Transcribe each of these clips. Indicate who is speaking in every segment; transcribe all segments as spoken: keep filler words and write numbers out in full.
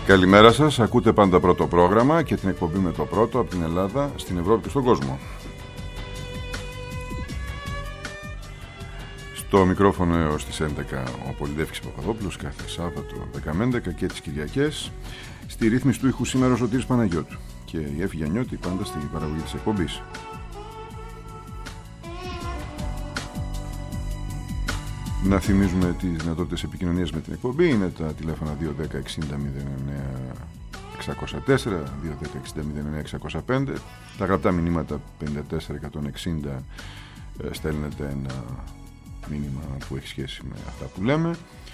Speaker 1: Καλημέρα σας, ακούτε πάντα πρώτο πρόγραμμα και την εκπομπή με το πρώτο από την Ελλάδα στην Ευρώπη και στον κόσμο. Στο μικρόφωνο έως τις έντεκα ο Πολυδεύκης Παπαδόπουλος κάθε Σάββατο δέκα με έντεκα και τις Κυριακές. Στη ρύθμιση του ήχου σήμερα ο Σωτήρης Παναγιώτου και η Εύη Γιαννιώτη πάντα στην παραγωγή της εκπομπής. Να θυμίζουμε τις δυνατότητες επικοινωνίας με την εκπομπή. Είναι τα τηλέφωνα δύο ένα μηδέν εξήντα μηδέν εννέα εξακόσια τέσσερα, δύο ένα μηδέν εξήντα μηδέν εννέα εξακόσια πέντε. Τα γραπτά μηνύματα πενήντα τέσσερα εκατόν εξήντα, στέλνετε ένα μήνυμα που έχει σχέση με αυτά που λέμε,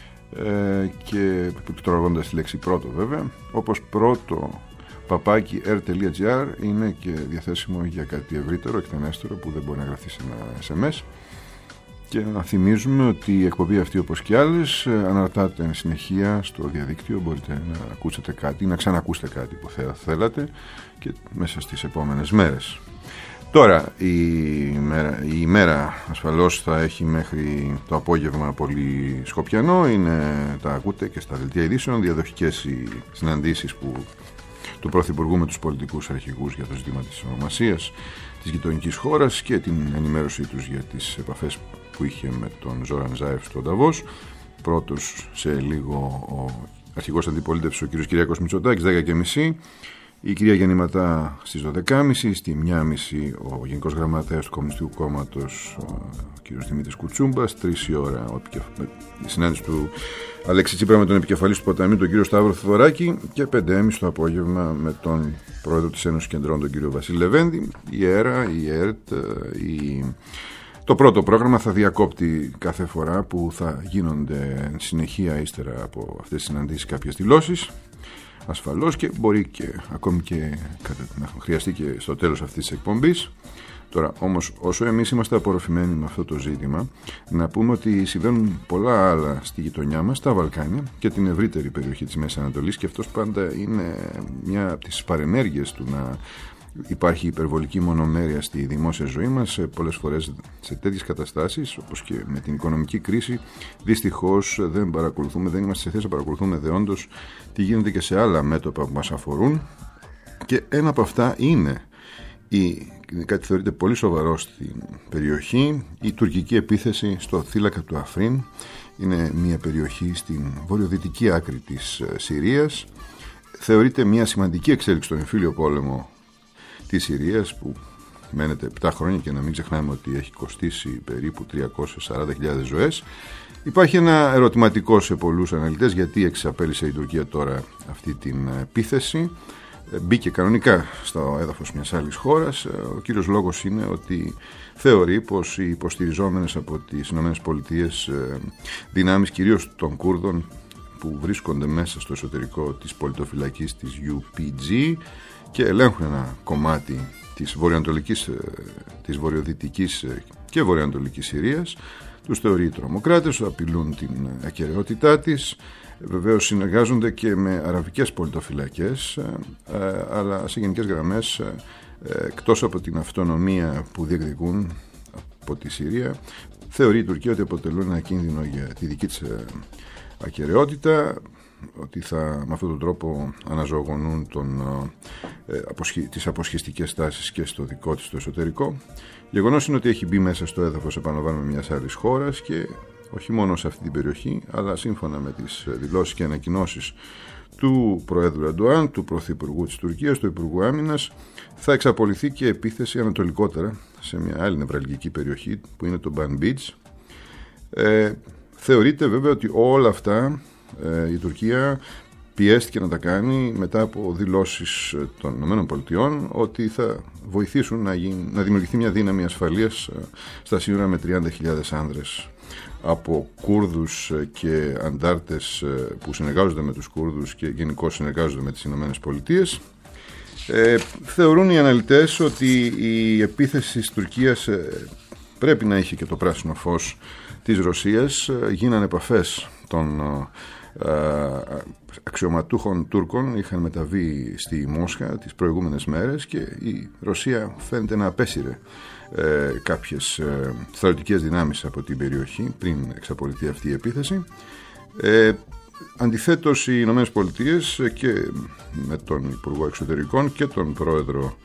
Speaker 1: ε, και πληκτρολογώντας τη λέξη πρώτο βέβαια, όπως πρώτο παπάκι air.gr είναι και διαθέσιμο για κάτι ευρύτερο, εκτενέστερο που δεν μπορεί να γραφτεί σε ένα ες εμ ες. Και να θυμίζουμε ότι η εκπομπή αυτή, όπως και άλλες, αναρτάται εν συνεχεία στο διαδίκτυο. Μπορείτε να ακούσετε κάτι ή να ξανακούσετε κάτι που θέλατε και μέσα στις επόμενες μέρες. Τώρα η ημέρα, η ημέρα ασφαλώς θα έχει μέχρι το απόγευμα πολύ σκοπιανό. Είναι, τα ακούτε και στα δελτία ειδήσεων, διαδοχικές οι συναντήσεις που, του Πρωθυπουργού με τους πολιτικούς αρχηγούς για το ζήτημα της ονομασίας της γειτονικής χώρας και την ενημέρωσή τους για τις επαφές που είχε με τον Ζόραν Ζάεφ στο Νταβός. Πρώτος σε λίγο ο αρχηγός αντιπολίτευσης, ο κ. Κυριάκος Μητσοτάκης, δέκα και μισή. Η κυρία Γεννηματά στις δώδεκα και μισή. Στη μία και μισή ο Γενικός Γραμματέας του Κομμουνιστικού Κόμματος, ο κ. Δημήτρης Κουτσούμπας. τρεις η ώρα η συνάντηση του Αλέξη Τσίπρα με τον επικεφαλής του Ποταμείου, τον κ. Σταύρο Θεοδωράκη. Και πέντε και μισή το απόγευμα με τον πρόεδρο της Ένωσης Κεντρών, τον κ. Βασίλη Λεβέντη. Η ΕΡΑ, η ΕΡΤ, η... Το πρώτο πρόγραμμα θα διακόπτει κάθε φορά που θα γίνονται συνεχεία ύστερα από αυτές τις συναντήσεις κάποιες δηλώσεις. Ασφαλώς, και μπορεί και ακόμη και να χρειαστεί και στο τέλος αυτής της εκπομπής. Τώρα όμως, όσο εμείς είμαστε απορροφημένοι με αυτό το ζήτημα, να πούμε ότι συμβαίνουν πολλά άλλα στη γειτονιά μας, τα Βαλκάνια και την ευρύτερη περιοχή της Μέσης Ανατολής, και αυτός πάντα είναι μια από τις παρενέργειες του να υπάρχει υπερβολική μονομέρεια στη δημόσια ζωή μας. Πολλές φορές σε τέτοιες καταστάσεις, όπως και με την οικονομική κρίση, δυστυχώς δεν παρακολουθούμε, δεν είμαστε σε θέση να παρακολουθούμε δεόντως τι γίνεται και σε άλλα μέτωπα που μας αφορούν. Και ένα από αυτά είναι η, κάτι θεωρείται πολύ σοβαρό στην περιοχή, η τουρκική επίθεση στο θύλακα του Αφρίν. Είναι μια περιοχή στην βορειοδυτική άκρη της Συρίας. Θεωρείται μια σημαντική εξέλιξη στον εμφύλιο πόλεμο της Συρίας, που μένεται επτά χρόνια και να μην ξεχνάμε ότι έχει κοστίσει περίπου τριακόσιες σαράντα χιλιάδες ζωές. Υπάρχει ένα ερωτηματικό σε πολλούς αναλυτές, γιατί εξαπέλυσε η Τουρκία τώρα αυτή την επίθεση. Μπήκε κανονικά στο έδαφος μιας άλλης χώρας. Ο κύριος λόγος είναι ότι θεωρεί πως οι υποστηριζόμενες από τις ΗΠΑ δυνάμεις, κυρίως των Κούρδων, που βρίσκονται μέσα στο εσωτερικό της πολιτοφυλακής της γιου πι τζι και ελέγχουν ένα κομμάτι της βορειοανατολικής, της βορειοδυτικής και βορειοανατολικής Συρίας, τους θεωρεί τρομοκράτες, απειλούν την ακεραιότητά της. Βεβαίως συνεργάζονται και με αραβικές πολιτοφυλακές, αλλά σε γενικές γραμμές, εκτός από την αυτονομία που διεκδικούν από τη Συρία, θεωρεί η Τουρκία ότι αποτελούν ένα κίνδυνο για τη δική της ακεραιότητα, ότι θα με αυτόν τον τρόπο αναζωογονούν τον, ε, αποσχε, τις αποσχιστικές τάσεις και στο δικό της το εσωτερικό. Γεγονός είναι ότι έχει μπει μέσα στο έδαφος, επαναλαμβάνουμε, μιας άλλης χώρας, και όχι μόνο σε αυτή την περιοχή, αλλά σύμφωνα με τις δηλώσεις και ανακοινώσεις του Προέδρου Ερντογάν, του Πρωθυπουργού της Τουρκίας, του Υπουργού Άμυνας, θα εξαπολυθεί και επίθεση ανατολικότερα σε μια άλλη νευραλγική περιοχή που είναι το Banbij. Ε, θεωρείται βέβαια ότι όλα αυτά ε, η Τουρκία πιέστηκε να τα κάνει μετά από δηλώσεις των ΗΠΑ ότι θα βοηθήσουν να, γίνει, να δημιουργηθεί μια δύναμη ασφαλείας στα σύνορα με τριάντα χιλιάδες άνδρες από Κούρδους και αντάρτες που συνεργάζονται με τους Κούρδους και γενικώς συνεργάζονται με τις ΗΠΑ. Ε, θεωρούν οι αναλυτές ότι η επίθεση της Τουρκίας ε, πρέπει να είχε και το πράσινο φως της Ρωσίας. Γίνανε επαφές των ε, αξιωματούχων Τούρκων, είχαν μεταβεί στη Μόσχα τις προηγούμενες μέρες και η Ρωσία φαίνεται να απέσυρε ε, κάποιες ε, στρατιωτικές δυνάμεις από την περιοχή πριν εξαπολυθεί αυτή η επίθεση. Ε, Αντιθέτως, οι Ηνωμένες Πολιτείες και με τον Υπουργό Εξωτερικών και τον Πρόεδρο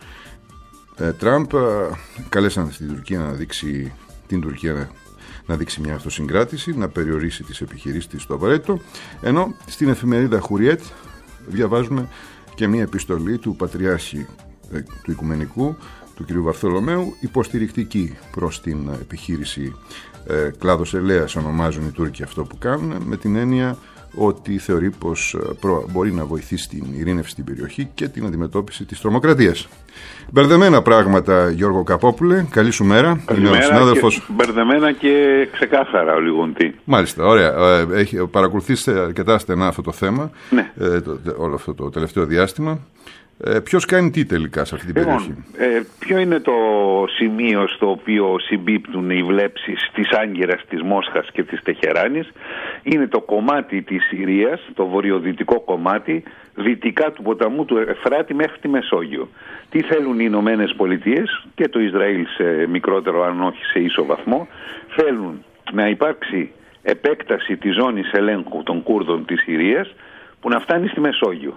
Speaker 1: ε, Τραμπ καλέσαν στην Τουρκία να δείξει, την Τουρκία να, να δείξει μια αυτοσυγκράτηση, να περιορίσει τις επιχειρήσεις της στο απαραίτητο, ενώ στην εφημερίδα Χουριέτ διαβάζουμε και μια επιστολή του Πατριάρχη ε, του Οικουμενικού, του κ. Βαρθολομαίου, υποστηρικτική προς την επιχείρηση ε, κλάδος ελέας, ονομάζουν οι Τούρκοι αυτό που κάνουν, με την έννοια ότι θεωρεί πως προ, μπορεί να βοηθήσει την ειρήνευση στην περιοχή και την αντιμετώπιση της τρομοκρατίας. Μπερδεμένα πράγματα, Γιώργο Καπόπουλε. Καλή σου μέρα.
Speaker 2: Καλημέρα. Συνάδελφος... Και μπερδεμένα και ξεκάθαρα ο Λιγοντή.
Speaker 1: Μάλιστα, ωραία. Έχει παρακολουθήσει αρκετά στενά αυτό το θέμα, ναι. ε, το, όλο αυτό το τελευταίο διάστημα. Ε, ποιος κάνει τι τελικά σε αυτή την
Speaker 2: λοιπόν,
Speaker 1: περιοχή?
Speaker 2: Ε, ποιο είναι το σημείο στο οποίο συμπίπτουν οι βλέψεις της Άγκυρας, της Μόσχας και της Τεχεράνης? Είναι το κομμάτι της Συρίας, το βορειοδυτικό κομμάτι, δυτικά του ποταμού του Εφράτη μέχρι τη Μεσόγειο. Τι θέλουν οι Ηνωμένες Πολιτείες και το Ισραήλ σε μικρότερο, αν όχι σε ίσο βαθμό? Θέλουν να υπάρξει επέκταση της ζώνης ελέγχου των Κούρδων της Συρίας που να φτάνει στη Μεσόγειο.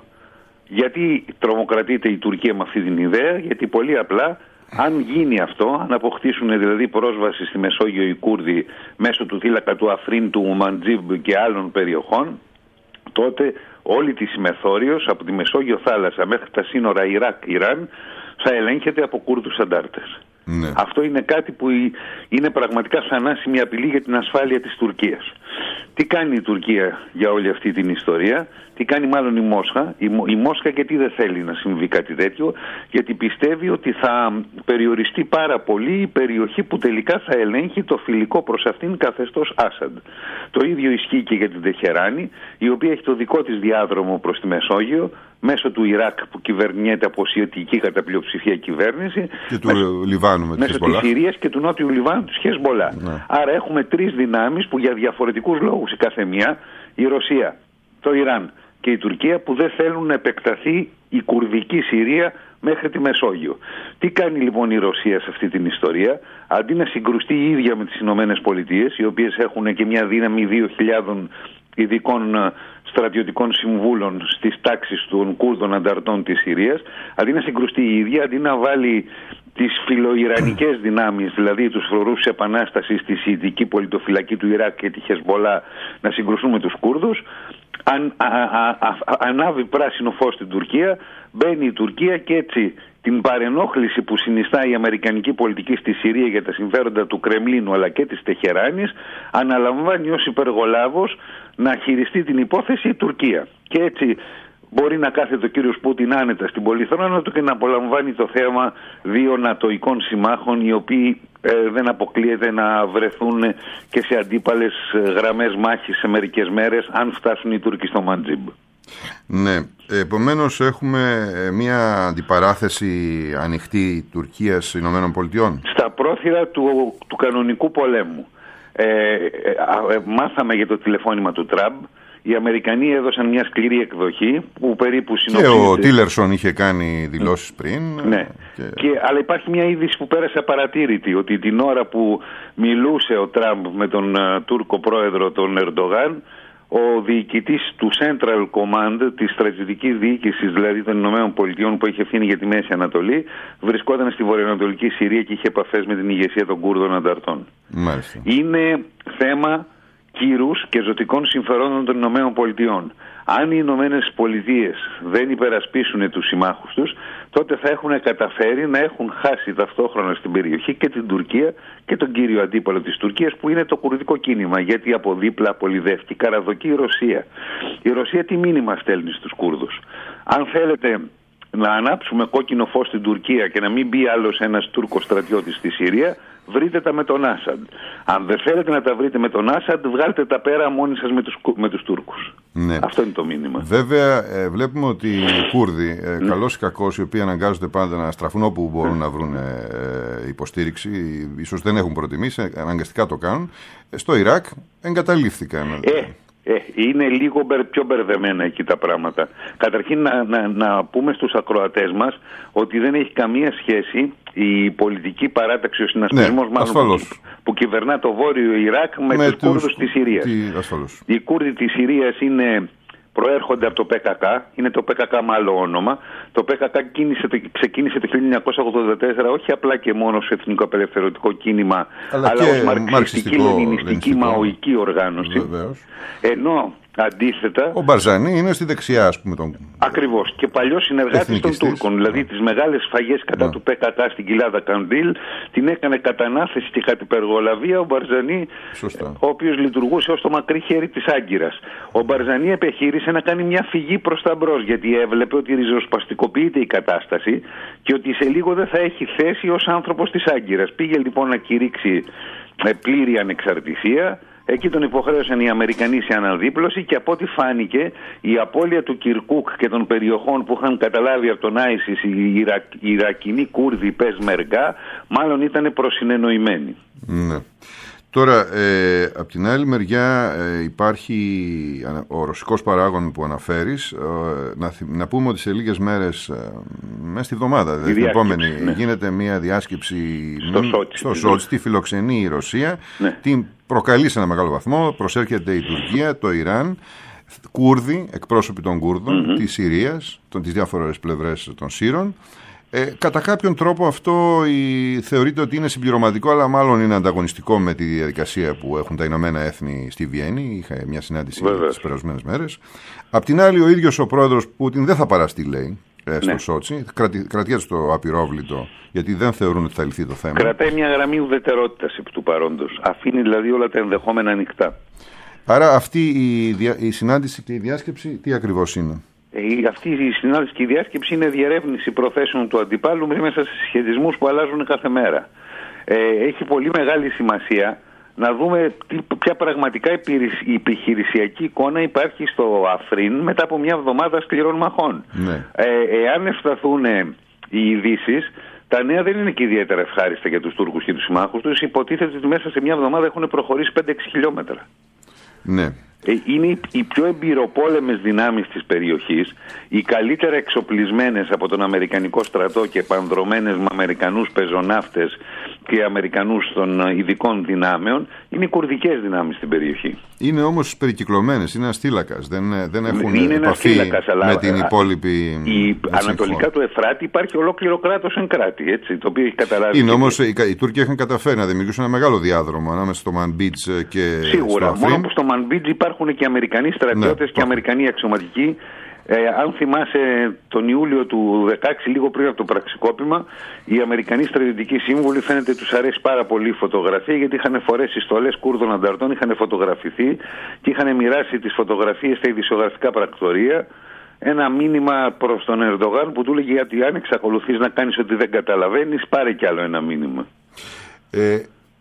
Speaker 2: Γιατί τρομοκρατείται η Τουρκία με αυτή την ιδέα? Γιατί πολύ απλά, αν γίνει αυτό, αν αποκτήσουν δηλαδή πρόσβαση στη Μεσόγειο οι Κούρδοι μέσω του θύλακα του Αφρίν, του Μαντζίμπ και άλλων περιοχών, τότε όλη τη συμμεθόριος από τη Μεσόγειο θάλασσα μέχρι τα σύνορα Ιράκ-Ιράν θα ελέγχεται από Κούρδους αντάρτες. Ναι. Αυτό είναι κάτι που είναι πραγματικά θανάσιμη απειλή για την ασφάλεια της Τουρκίας. Τι κάνει η Τουρκία για όλη αυτή την ιστορία? Τι κάνει μάλλον η Μόσχα? Η, η Μόσχα γιατί δεν θέλει να συμβεί κάτι τέτοιο? Γιατί πιστεύει ότι θα περιοριστεί πάρα πολύ η περιοχή που τελικά θα ελέγχει το φιλικό προς αυτήν καθεστώς Άσαντ. Το ίδιο ισχύει και για την Τεχεράνη, η οποία έχει το δικό της διάδρομο προς τη Μεσόγειο, μέσω του Ιράκ που κυβερνιέται από σιωτική κατά πλειοψηφία κυβέρνηση,
Speaker 1: και του
Speaker 2: μέσω,
Speaker 1: Λιβάνου με
Speaker 2: μέσω της Συρίας και του Νότιου Λιβάνου της Χεσμολά. Ναι. Άρα έχουμε τρεις δυνάμεις που για διαφορετικούς λόγους η κάθε μία, η Ρωσία, το Ιράν και η Τουρκία, που δεν θέλουν να επεκταθεί η κουρδική Συρία μέχρι τη Μεσόγειο. Τι κάνει λοιπόν η Ρωσία σε αυτή την ιστορία? Αντί να συγκρουστεί η ίδια με τις Ηνωμένες Πολιτείες, οι οποίες έχουν και μια δύναμη δύο χιλιάδες ειδικών στρατιωτικών συμβούλων στις τάξεις των Κούρδων ανταρτών της Συρίας, αντί να συγκρουστεί η ίδια, αντί να βάλει τις φιλοϊρανικές δυνάμεις, δηλαδή τους φρουρούς επανάστασης στη Σιητική πολιτοφυλακή του Ιράκ και τη Χεσμολά, να συγκρουστούν με τους Κούρδους, αν, α, α, α, ανάβει πράσινο φως στην Τουρκία, μπαίνει η Τουρκία και έτσι την παρενόχληση που συνιστά η αμερικανική πολιτική στη Συρία για τα συμφέροντα του Κρεμλίνου αλλά και της Τεχεράνης, αναλαμβάνει ως υπεργολάβος να χειριστεί την υπόθεση η Τουρκία. Και έτσι μπορεί να κάθεται ο κύριος Πούτιν άνετα στην πολυθρόνα του και να απολαμβάνει το θέμα δύο νατοικών συμμάχων, οι οποίοι ε, δεν αποκλείεται να βρεθούν και σε αντίπαλες γραμμές μάχης σε μερικές μέρες, αν φτάσουν οι Τούρκοι στο Μαντζίμπ.
Speaker 1: Ναι, επομένως έχουμε μια αντιπαράθεση ανοιχτή Τουρκίας Ηνωμένων Πολιτειών
Speaker 2: στα πρόθυρα του, του κανονικού πολέμου. Ε, ε, ε, μάθαμε για το τηλεφώνημα του Τραμπ. Οι Αμερικανοί έδωσαν μια σκληρή εκδοχή που περίπου συνοψίζεται.
Speaker 1: Και ο Τίλερσον είχε κάνει δηλώσεις πριν.
Speaker 2: Ναι. Και... Και, αλλά υπάρχει μια είδηση που πέρασε απαρατήρητη, ότι την ώρα που μιλούσε ο Τραμπ με τον uh, Τούρκο πρόεδρο τον Ερντογάν, ο διοικητής του Central Command, της στρατιωτικής διοίκησης δηλαδή των Ηνωμένων Πολιτειών που έχει ευθύνη για τη Μέση Ανατολή, βρισκόταν στη βορειοανατολική Συρία και είχε επαφές με την ηγεσία των Κούρδων ανταρτών.
Speaker 1: Μάλιστα.
Speaker 2: Είναι θέμα κύρους και ζωτικών συμφερόντων των Ηνωμένων Πολιτειών. Αν οι Ηνωμένες Πολιτείες δεν υπερασπίσουν τους συμμάχους τους, τότε θα έχουν καταφέρει να έχουν χάσει ταυτόχρονα στην περιοχή και την Τουρκία και τον κύριο αντίπαλο της Τουρκίας, που είναι το κουρδικό κίνημα, γιατί από δίπλα απολυδεύει, καραδοκεί η Ρωσία. Η Ρωσία τι μήνυμα στέλνει στους Κούρδους? Αν θέλετε να ανάψουμε κόκκινο φως στην Τουρκία και να μην μπει άλλος ένας Τούρκος στρατιώτης στη Συρία, βρείτε τα με τον Άσαντ. Αν δεν θέλετε να τα βρείτε με τον Άσαντ, βγάλτε τα πέρα μόνοι σας με τους, με τους Τούρκους. Ναι. Αυτό είναι το μήνυμα.
Speaker 1: Βέβαια, ε, βλέπουμε ότι οι Κούρδοι, ε, ναι. καλώς ή κακώς, οι οποίοι αναγκάζονται πάντα να στραφούν όπου μπορούν ναι. να βρουν ε, υποστήριξη, ίσως δεν έχουν προτιμήσει, αναγκαστικά το κάνουν, ε, στο Ιράκ εγκαταλείφθηκαν.
Speaker 2: Ε. Ε, είναι λίγο πιο μπερδεμένα εκεί τα πράγματα. Καταρχήν να, να, να πούμε στους ακροατές μας ότι δεν έχει καμία σχέση η πολιτική παράταξη, ο συνασπισμός,
Speaker 1: ναι,
Speaker 2: μάλλον που, που κυβερνά το βόρειο Ιράκ με, με τους Κούρδους της Συρίας. Οι Κούρδοι της Συρίας είναι... προέρχονται από το πι κέι κέι, είναι το πι κέι κέι με άλλο όνομα. Το πι κέι κέι κίνησε, ξεκίνησε το χίλια εννιακόσια ογδόντα τέσσερα όχι απλά και μόνο ως εθνικό απελευθερωτικό κίνημα, αλλά, αλλά ως μαρξιστική, λενινιστική, μαοϊκή οργάνωση. Βεβαίως. Ενώ αντίθετα...
Speaker 1: Ο Μπαρζάνι είναι στη δεξιά, ας πούμε. Τον...
Speaker 2: Ακριβώς. Και παλιός συνεργάτης των Τούρκων. Δηλαδή yeah. τις μεγάλες σφαγές κατά yeah. του πι κέι κέι στην κοιλάδα Καντήλ την έκανε κατά ανάθεση και κατ' υπεργολαβία ο Μπαρζάνι, ο οποίος λειτουργούσε ως το μακρύ χέρι της Άγκυρας. Ο Μπαρζάνι επιχείρησε να κάνει μια φυγή προς τα μπρος, γιατί έβλεπε ότι ριζοσπαστικοποιείται η κατάσταση και ότι σε λίγο δεν θα έχει θέση ως άνθρωπος της Άγκυρας. Πήγε λοιπόν να κηρύξει πλήρη ανεξαρτησία. Εκεί τον υποχρέωσαν οι Αμερικανοί σε αναδίπλωση και από ό,τι φάνηκε η απώλεια του Κιρκούκ και των περιοχών που είχαν καταλάβει από τον Άισις οι Ιρακ, Ιρακινοί Κούρδοι Πεσμεργά μάλλον ήταν προσυνεννοημένοι.
Speaker 1: Ναι. Τώρα, ε, από την άλλη μεριά ε, υπάρχει ο ρωσικός παράγων που αναφέρεις. Ε, να, να πούμε ότι σε λίγες μέρες, ε, μέσα στη βδομάδα, δηλαδή την επόμενη, ναι. γίνεται μια διάσκεψη
Speaker 2: στο Σότσι,
Speaker 1: στο Σότσι, τη φιλοξενεί η Ρωσία, ναι. την προκαλεί σε ένα μεγάλο βαθμό, προσέρχεται η Τουρκία, το Ιράν, Κούρδοι, εκπρόσωποι των Κούρδων, mm-hmm. της Συρίας, των, τις διάφορες πλευρές των Σύρων. Ε, κατά κάποιον τρόπο αυτό η, θεωρείται ότι είναι συμπληρωματικό, αλλά μάλλον είναι ανταγωνιστικό με τη διαδικασία που έχουν τα Ηνωμένα Έθνη στη Βιέννη. Είχα μια συνάντηση τις περασμένες μέρες. Απ' την άλλη, ο ίδιος ο πρόεδρος Πούτιν δεν θα παραστεί, λέει, ε, στο ναι. Σότσι. Κρατη, κρατιέται στο απειρόβλητο, γιατί δεν θεωρούν ότι θα λυθεί το θέμα.
Speaker 2: Κρατάει μια γραμμή ουδετερότητας επί του παρόντος. Αφήνει δηλαδή όλα τα ενδεχόμενα ανοιχτά.
Speaker 1: Άρα αυτή η, δια, η συνάντηση και η διάσκεψη τι ακριβώς είναι?
Speaker 2: Η, αυτή η συνάντηση και η διάσκεψη είναι διερεύνηση προθέσεων του αντιπάλου μέσα σε συσχετισμούς που αλλάζουν κάθε μέρα. Ε, έχει πολύ μεγάλη σημασία να δούμε τι, ποια πραγματικά η επιχειρησιακή εικόνα υπάρχει στο Αφρίν μετά από μια εβδομάδα σκληρών μαχών. Ναι. Ε, εάν ευσταθούν οι ειδήσεις, τα νέα δεν είναι και ιδιαίτερα ευχάριστα για τους Τούρκους και τους συμμάχους τους. Υποτίθεται ότι μέσα σε μια εβδομάδα έχουν προχωρήσει πέντε έξι χιλιόμετρα.
Speaker 1: Ναι.
Speaker 2: Είναι οι πιο εμπειροπόλεμες δυνάμεις της περιοχής, οι καλύτερα εξοπλισμένες από τον Αμερικανικό στρατό και επανδρωμένες με Αμερικανούς πεζοναύτες και Αμερικανούς των ειδικών δυνάμεων, είναι οι κουρδικές δυνάμεις στην περιοχή.
Speaker 1: Είναι όμως περικυκλωμένες, είναι αστήλακας, δεν, δεν έχουν
Speaker 2: είναι
Speaker 1: επαφή
Speaker 2: αστήλακας, αλλά
Speaker 1: με την υπόλοιπη...
Speaker 2: Η, ανατολικά του Εφράτη υπάρχει ολόκληρο κράτος εν κράτη, έτσι, το οποίο έχει καταλάβει...
Speaker 1: Είναι όμως, οι, οι Τούρκοι έχουν καταφέρει να δημιουργήσουν ένα μεγάλο διάδρομο ανάμεσα στο Μανμπίτζ και
Speaker 2: Σίγουρα,
Speaker 1: στο Αφρίν.
Speaker 2: Μόνο που στο Μανμπίτζ υπάρχουν και Αμερικανοί στρατιώτες, ναι, και Αμερικανοί αξιωματικοί. Ε, αν θυμάσαι τον Ιούλιο του δεκαέξι, λίγο πριν από το πραξικόπημα, οι Αμερικανοί στρατιωτικοί σύμβουλοι φαίνεται τους αρέσει πάρα πολύ η φωτογραφία, γιατί είχαν φορέσει στολές Κούρδων ανταρτών, είχαν φωτογραφηθεί και είχαν μοιράσει τις φωτογραφίες στα ειδησιογραφικά πρακτορία. Ένα μήνυμα προς τον Ερντογάν που του έλεγε, γιατί αν εξακολουθείς να κάνεις ότι δεν καταλαβαίνεις, πάρε κι άλλο ένα μήνυμα.
Speaker 1: Ε,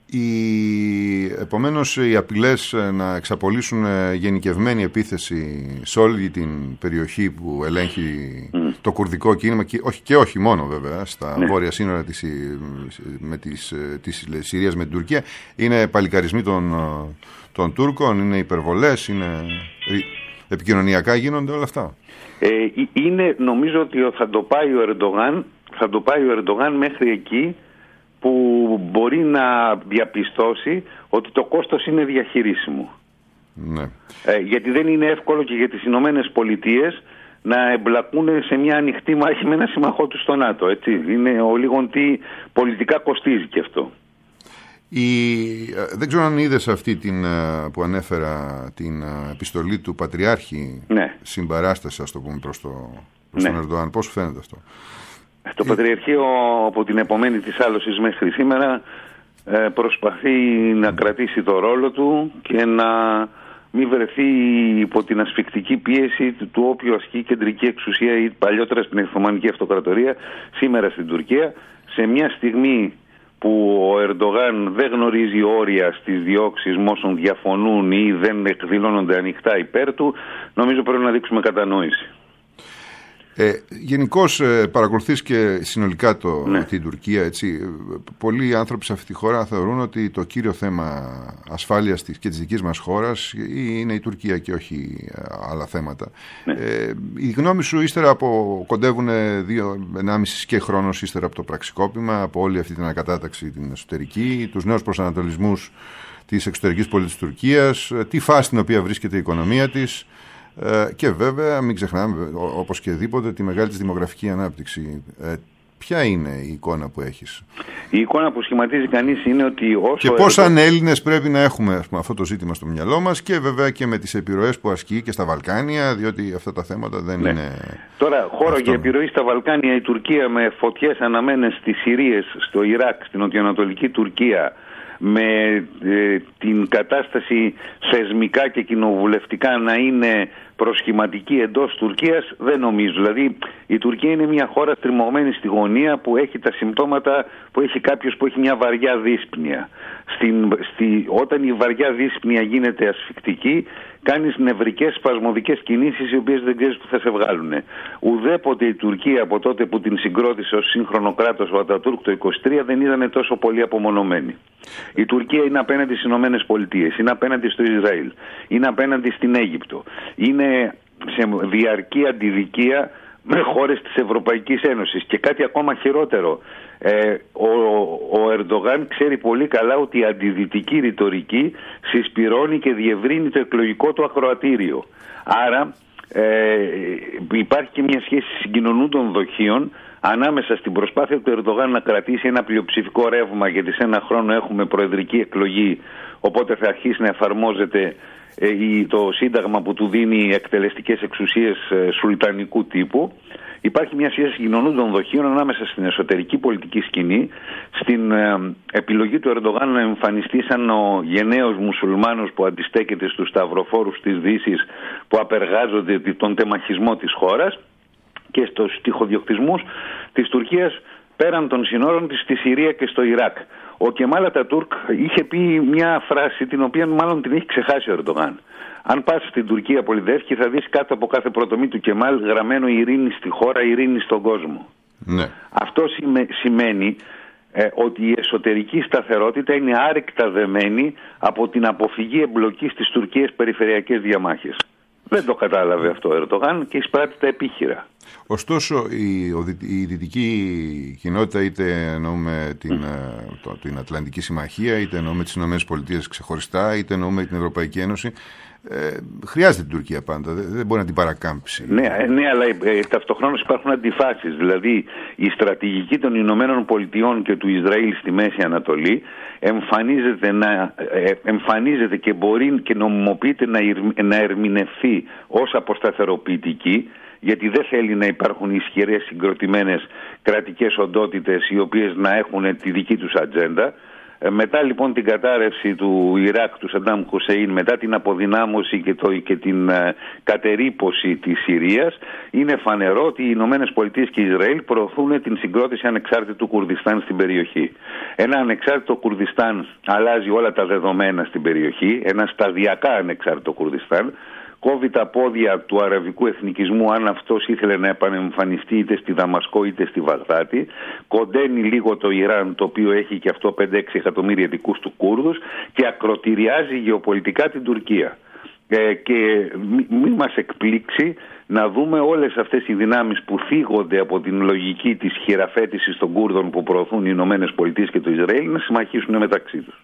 Speaker 1: οι, επομένως οι απειλές να εξαπολύσουν γενικευμένη επίθεση σε όλη την περιοχή που ελέγχει mm. το κουρδικό κίνημα και όχι, και όχι μόνο βέβαια στα ναι. βόρεια σύνορα της, με της, της Συρίας με την Τουρκία, είναι παλικαρισμοί των, των Τούρκων, είναι υπερβολές, είναι επικοινωνιακά γίνονται όλα αυτά.
Speaker 2: Ε, είναι, νομίζω ότι θα το πάει ο Ερντογάν, θα το πάει ο Ερντογάν μέχρι εκεί που μπορεί να διαπιστώσει ότι το κόστος είναι διαχειρίσιμο. Ναι. Ε, γιατί δεν είναι εύκολο και για τις Ηνωμένες Πολιτείες να εμπλακούν σε μια ανοιχτή μάχη με ένα συμμαχό του στο ΝΑΤΟ. Έτσι. Είναι ο λίγον τι πολιτικά κοστίζει και αυτό.
Speaker 1: Η... Δεν ξέρω αν είδες αυτή την, που ανέφερα, την επιστολή του Πατριάρχη, ναι. συμπαράσταση, ας το πούμε, προς, το, προς ναι. τον Ερντογάν. Πώς φαίνεται αυτό?
Speaker 2: Το Πατριαρχείο από την επομένη της άλωσης μέχρι σήμερα προσπαθεί να κρατήσει το ρόλο του και να μην βρεθεί υπό την ασφικτική πίεση του όποιου ασκεί η κεντρική εξουσία ή παλιότερα στην Οθωμανική Αυτοκρατορία, σήμερα στην Τουρκία, σε μια στιγμή που ο Ερντογάν δεν γνωρίζει όρια στις διώξεις με όσων διαφωνούν ή δεν εκδηλώνονται ανοιχτά υπέρ του. Νομίζω πρέπει να δείξουμε κατανόηση.
Speaker 1: Ε, Γενικώς ε, παρακολουθείς και συνολικά το,
Speaker 2: ναι.
Speaker 1: την Τουρκία, έτσι. Πολλοί άνθρωποι σε αυτή τη χώρα θεωρούν ότι το κύριο θέμα ασφάλειας της και της δικής μας χώρας είναι η Τουρκία και όχι άλλα θέματα.
Speaker 2: Ναι.
Speaker 1: Ε, η γνώμη σου, ύστερα από κοντεύουν δύο, ενάμιση και χρόνος ύστερα από το πραξικόπημα, από όλη αυτή την ανακατάταξη την εσωτερική, τους νέους προσανατολισμούς της εξωτερικής πολιτικής της Τουρκίας, τη φάση στην οποία βρίσκεται η οικονομία της, και βέβαια μην ξεχνάμε, όπως και δίποτε, τη μεγάλη της δημογραφική ανάπτυξη. Ε, ποια είναι η εικόνα που έχεις?
Speaker 2: Η εικόνα που σχηματίζει κανείς είναι ότι όσο...
Speaker 1: Και πώς σαν Έλληνες πρέπει να έχουμε, ας πούμε, αυτό το ζήτημα στο μυαλό μας, και βέβαια και με τις επιρροές που ασκεί και στα Βαλκάνια, διότι αυτά τα θέματα δεν ναι. είναι...
Speaker 2: Τώρα, χώρο
Speaker 1: αυτό.
Speaker 2: για επιρροή στα Βαλκάνια η Τουρκία, με φωτιές αναμένες στις Συρίες, στο Ιράκ, στην νοτιοανατολική Τουρκία, με ε, την κατάσταση θεσμικά και κοινοβουλευτικά να είναι προσχηματική εντός Τουρκίας, δεν νομίζω. Δηλαδή η Τουρκία είναι μια χώρα στριμωγμένη στη γωνία, που έχει τα συμπτώματα που έχει κάποιος που έχει μια βαριά δύσπνοια. Στην, στη, όταν η βαριά δύσπνοια γίνεται ασφυκτική, κάνεις νευρικές σπασμωδικές κινήσεις οι οποίες δεν ξέρεις που θα σε βγάλουν. Ουδέποτε η Τουρκία από τότε που την συγκρότησε ως σύγχρονο κράτος ο Ατατούρκ το είκοσι τρία δεν ήταν τόσο πολύ απομονωμένη. Η Τουρκία είναι απέναντι στις Ηνωμένες Πολιτείες, είναι απέναντι στο Ισραήλ, είναι απέναντι στην Αίγυπτο, είναι σε διαρκή αντιδικία με χώρες της Ευρωπαϊκής Ένωσης. Και κάτι ακόμα χειρότερο, ε, ο, ο Ερντογάν ξέρει πολύ καλά ότι η αντιδυτική ρητορική συσπυρώνει και διευρύνει το εκλογικό του ακροατήριο. Άρα ε, υπάρχει και μια σχέση συγκοινωνούντων δοχείων ανάμεσα στην προσπάθεια του Ερντογάν να κρατήσει ένα πλειοψηφικό ρεύμα, γιατί σε ένα χρόνο έχουμε προεδρική εκλογή, οπότε θα αρχίσει να εφαρμόζεται το σύνταγμα που του δίνει εκτελεστικές εξουσίες σουλτανικού τύπου. Υπάρχει μια σχέση συγκοινωνούντων δοχείων ανάμεσα στην εσωτερική πολιτική σκηνή, στην ε, επιλογή του Ερντογάν να εμφανιστεί σαν ο γενναίος μουσουλμάνος που αντιστέκεται στους σταυροφόρους της Δύσης που απεργάζονται τον τεμαχισμό της χώρας, και στους τυχοδιοκτισμούς της Τουρκίας πέραν των συνόρων της στη Συρία και στο Ιράκ. Ο Κεμάλ Ατατούρκ είχε πει μια φράση την οποία μάλλον την έχει ξεχάσει ο Ερντογάν. Αν πας στην Τουρκία πολυδεύκη θα δεις κάτω από κάθε πρωτομή του Κεμάλ γραμμένο ειρήνη στη χώρα, ειρήνη στον κόσμο. Ναι. Αυτό σημαίνει ε, ότι η εσωτερική σταθερότητα είναι άρρηκτα δεμένη από την αποφυγή εμπλοκής της Τουρκίας περιφερειακές διαμάχες. Δεν το κατάλαβε αυτό ο Ερντογάν και εισπράττει τα επίχειρα.
Speaker 1: Ωστόσο η, η δυτική κοινότητα, είτε εννοούμε την, mm. το, την Ατλαντική Συμμαχία, είτε εννοούμε τις Ηνωμένες Πολιτείες ξεχωριστά, είτε εννοούμε την Ευρωπαϊκή Ένωση, ε, χρειάζεται την Τουρκία πάντα, δεν, δεν μπορεί να την παρακάμψει.
Speaker 2: Ναι, ναι, αλλά ε, ταυτοχρόνως υπάρχουν αντιφάσεις. Δηλαδή η στρατηγική των Ηνωμένων Πολιτειών και του Ισραήλ στη Μέση Ανατολή εμφανίζεται, να, ε, εμφανίζεται και μπορεί και νομιμοποιείται να, να ερμηνευθεί ως αποσταθεροποιητική, γιατί δεν θέλει να υπάρχουν ισχυρές συγκροτημένες κρατικές οντότητες οι οποίες να έχουν τη δική τους ατζέντα. Μετά λοιπόν την κατάρρευση του Ιράκ του Σαντάμ Χουσέιν, μετά την αποδυνάμωση και, το, και την ε, κατερίπωση της Συρίας, είναι φανερό ότι οι Ηνωμένες Πολιτείες και η Ισραήλ προωθούν την συγκρότηση ανεξάρτητου Κουρδιστάν στην περιοχή. Ένα ανεξάρτητο Κουρδιστάν αλλάζει όλα τα δεδομένα στην περιοχή, ένα σταδιακά ανεξάρτητο Κουρδιστάν. Κόβει τα πόδια του αραβικού εθνικισμού αν αυτός ήθελε να επανεμφανιστεί είτε στη Δαμασκό είτε στη Βαγδάτη. Κοντένει λίγο το Ιράν, το οποίο έχει και αυτό πέντε έξι εκατομμύρια δικούς του Κούρδους, και ακροτηριάζει γεωπολιτικά την Τουρκία. Ε, και μην μη μας εκπλήξει να δούμε όλες αυτές οι δυνάμεις που θίγονται από την λογική της χειραφέτησης των Κούρδων που προωθούν οι Ηνωμένες Πολιτείες και το Ισραήλ να συμμαχίσουν μεταξύ τους.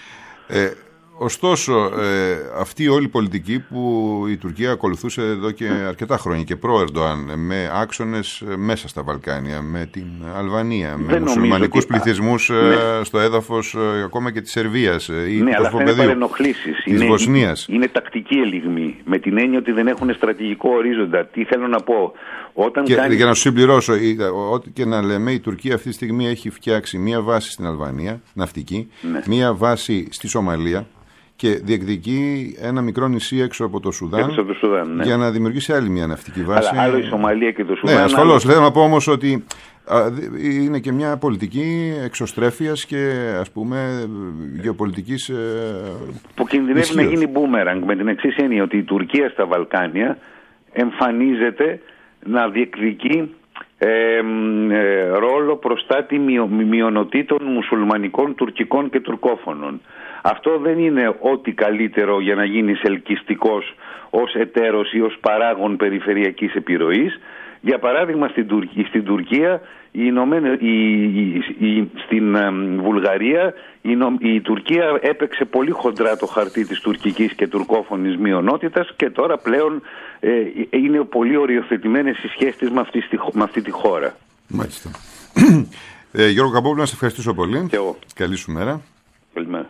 Speaker 2: Ε,
Speaker 1: Ωστόσο, ε, αυτή η όλη πολιτική που η Τουρκία ακολουθούσε εδώ και αρκετά χρόνια και προ Ερντοάν, με άξονες μέσα στα Βαλκάνια, με την Αλβανία, με μουσουλμανικούς ότι... πληθυσμούς ναι. στο έδαφος ε, ακόμα και της Σερβίας ή
Speaker 2: ναι,
Speaker 1: του
Speaker 2: Κοσμοπεδίου,
Speaker 1: της
Speaker 2: είναι,
Speaker 1: Βοσνίας.
Speaker 2: Είναι τακτική ελιγμή, με την έννοια ότι δεν έχουν στρατηγικό ορίζοντα. Τι θέλω να πω. Όταν
Speaker 1: και,
Speaker 2: κάνει...
Speaker 1: Για να σου συμπληρώσω, ό,τι και να λέμε, η Τουρκία αυτή τη στιγμή έχει φτιάξει μία βάση στην Αλβανία, ναυτική, ναι. μία βάση στη Σομαλία, και διεκδικεί ένα μικρό νησί έξω από το Σουδάν,
Speaker 2: έξω από το Σουδάν ναι.
Speaker 1: για να δημιουργήσει άλλη μια ναυτική βάση.
Speaker 2: Αλλά άλλο η Σομαλία και το Σουδάν.
Speaker 1: Ναι, ασφαλώς. Άλλο... Θέλω να πω όμως ότι α, είναι και μια πολιτική εξωστρέφειας και ας πούμε γεωπολιτικής ε,
Speaker 2: που κινδυνεύει
Speaker 1: ισχύως.
Speaker 2: να γίνει μπούμεραγκ, με την εξής έννοια ότι η Τουρκία στα Βαλκάνια εμφανίζεται να διεκδικεί ε, ε, ρόλο προστάτη μειονοτήτων μουσουλμανικών, τουρκικών και τουρκόφωνων. Αυτό δεν είναι ό,τι καλύτερο για να γίνεις ελκυστικός ως εταίρος ή ως παράγων περιφερειακής επιρροής. Για παράδειγμα, στην, Τουρκ, στην Τουρκία, η Ηνωμένη, η, η, η, στην ε, Βουλγαρία, η, η Τουρκία έπαιξε πολύ χοντρά το χαρτί της τουρκικής και τουρκόφωνης μειονότητας και τώρα πλέον ε, είναι πολύ οριοθετημένες οι σχέσεις της με αυτή, με αυτή τη χώρα.
Speaker 1: Μάλιστα. ε, Γιώργο Καπόπουλο, να σε ευχαριστήσω πολύ.
Speaker 2: Και εγώ.
Speaker 1: Καλή σου μέρα.
Speaker 2: Καλημέρα.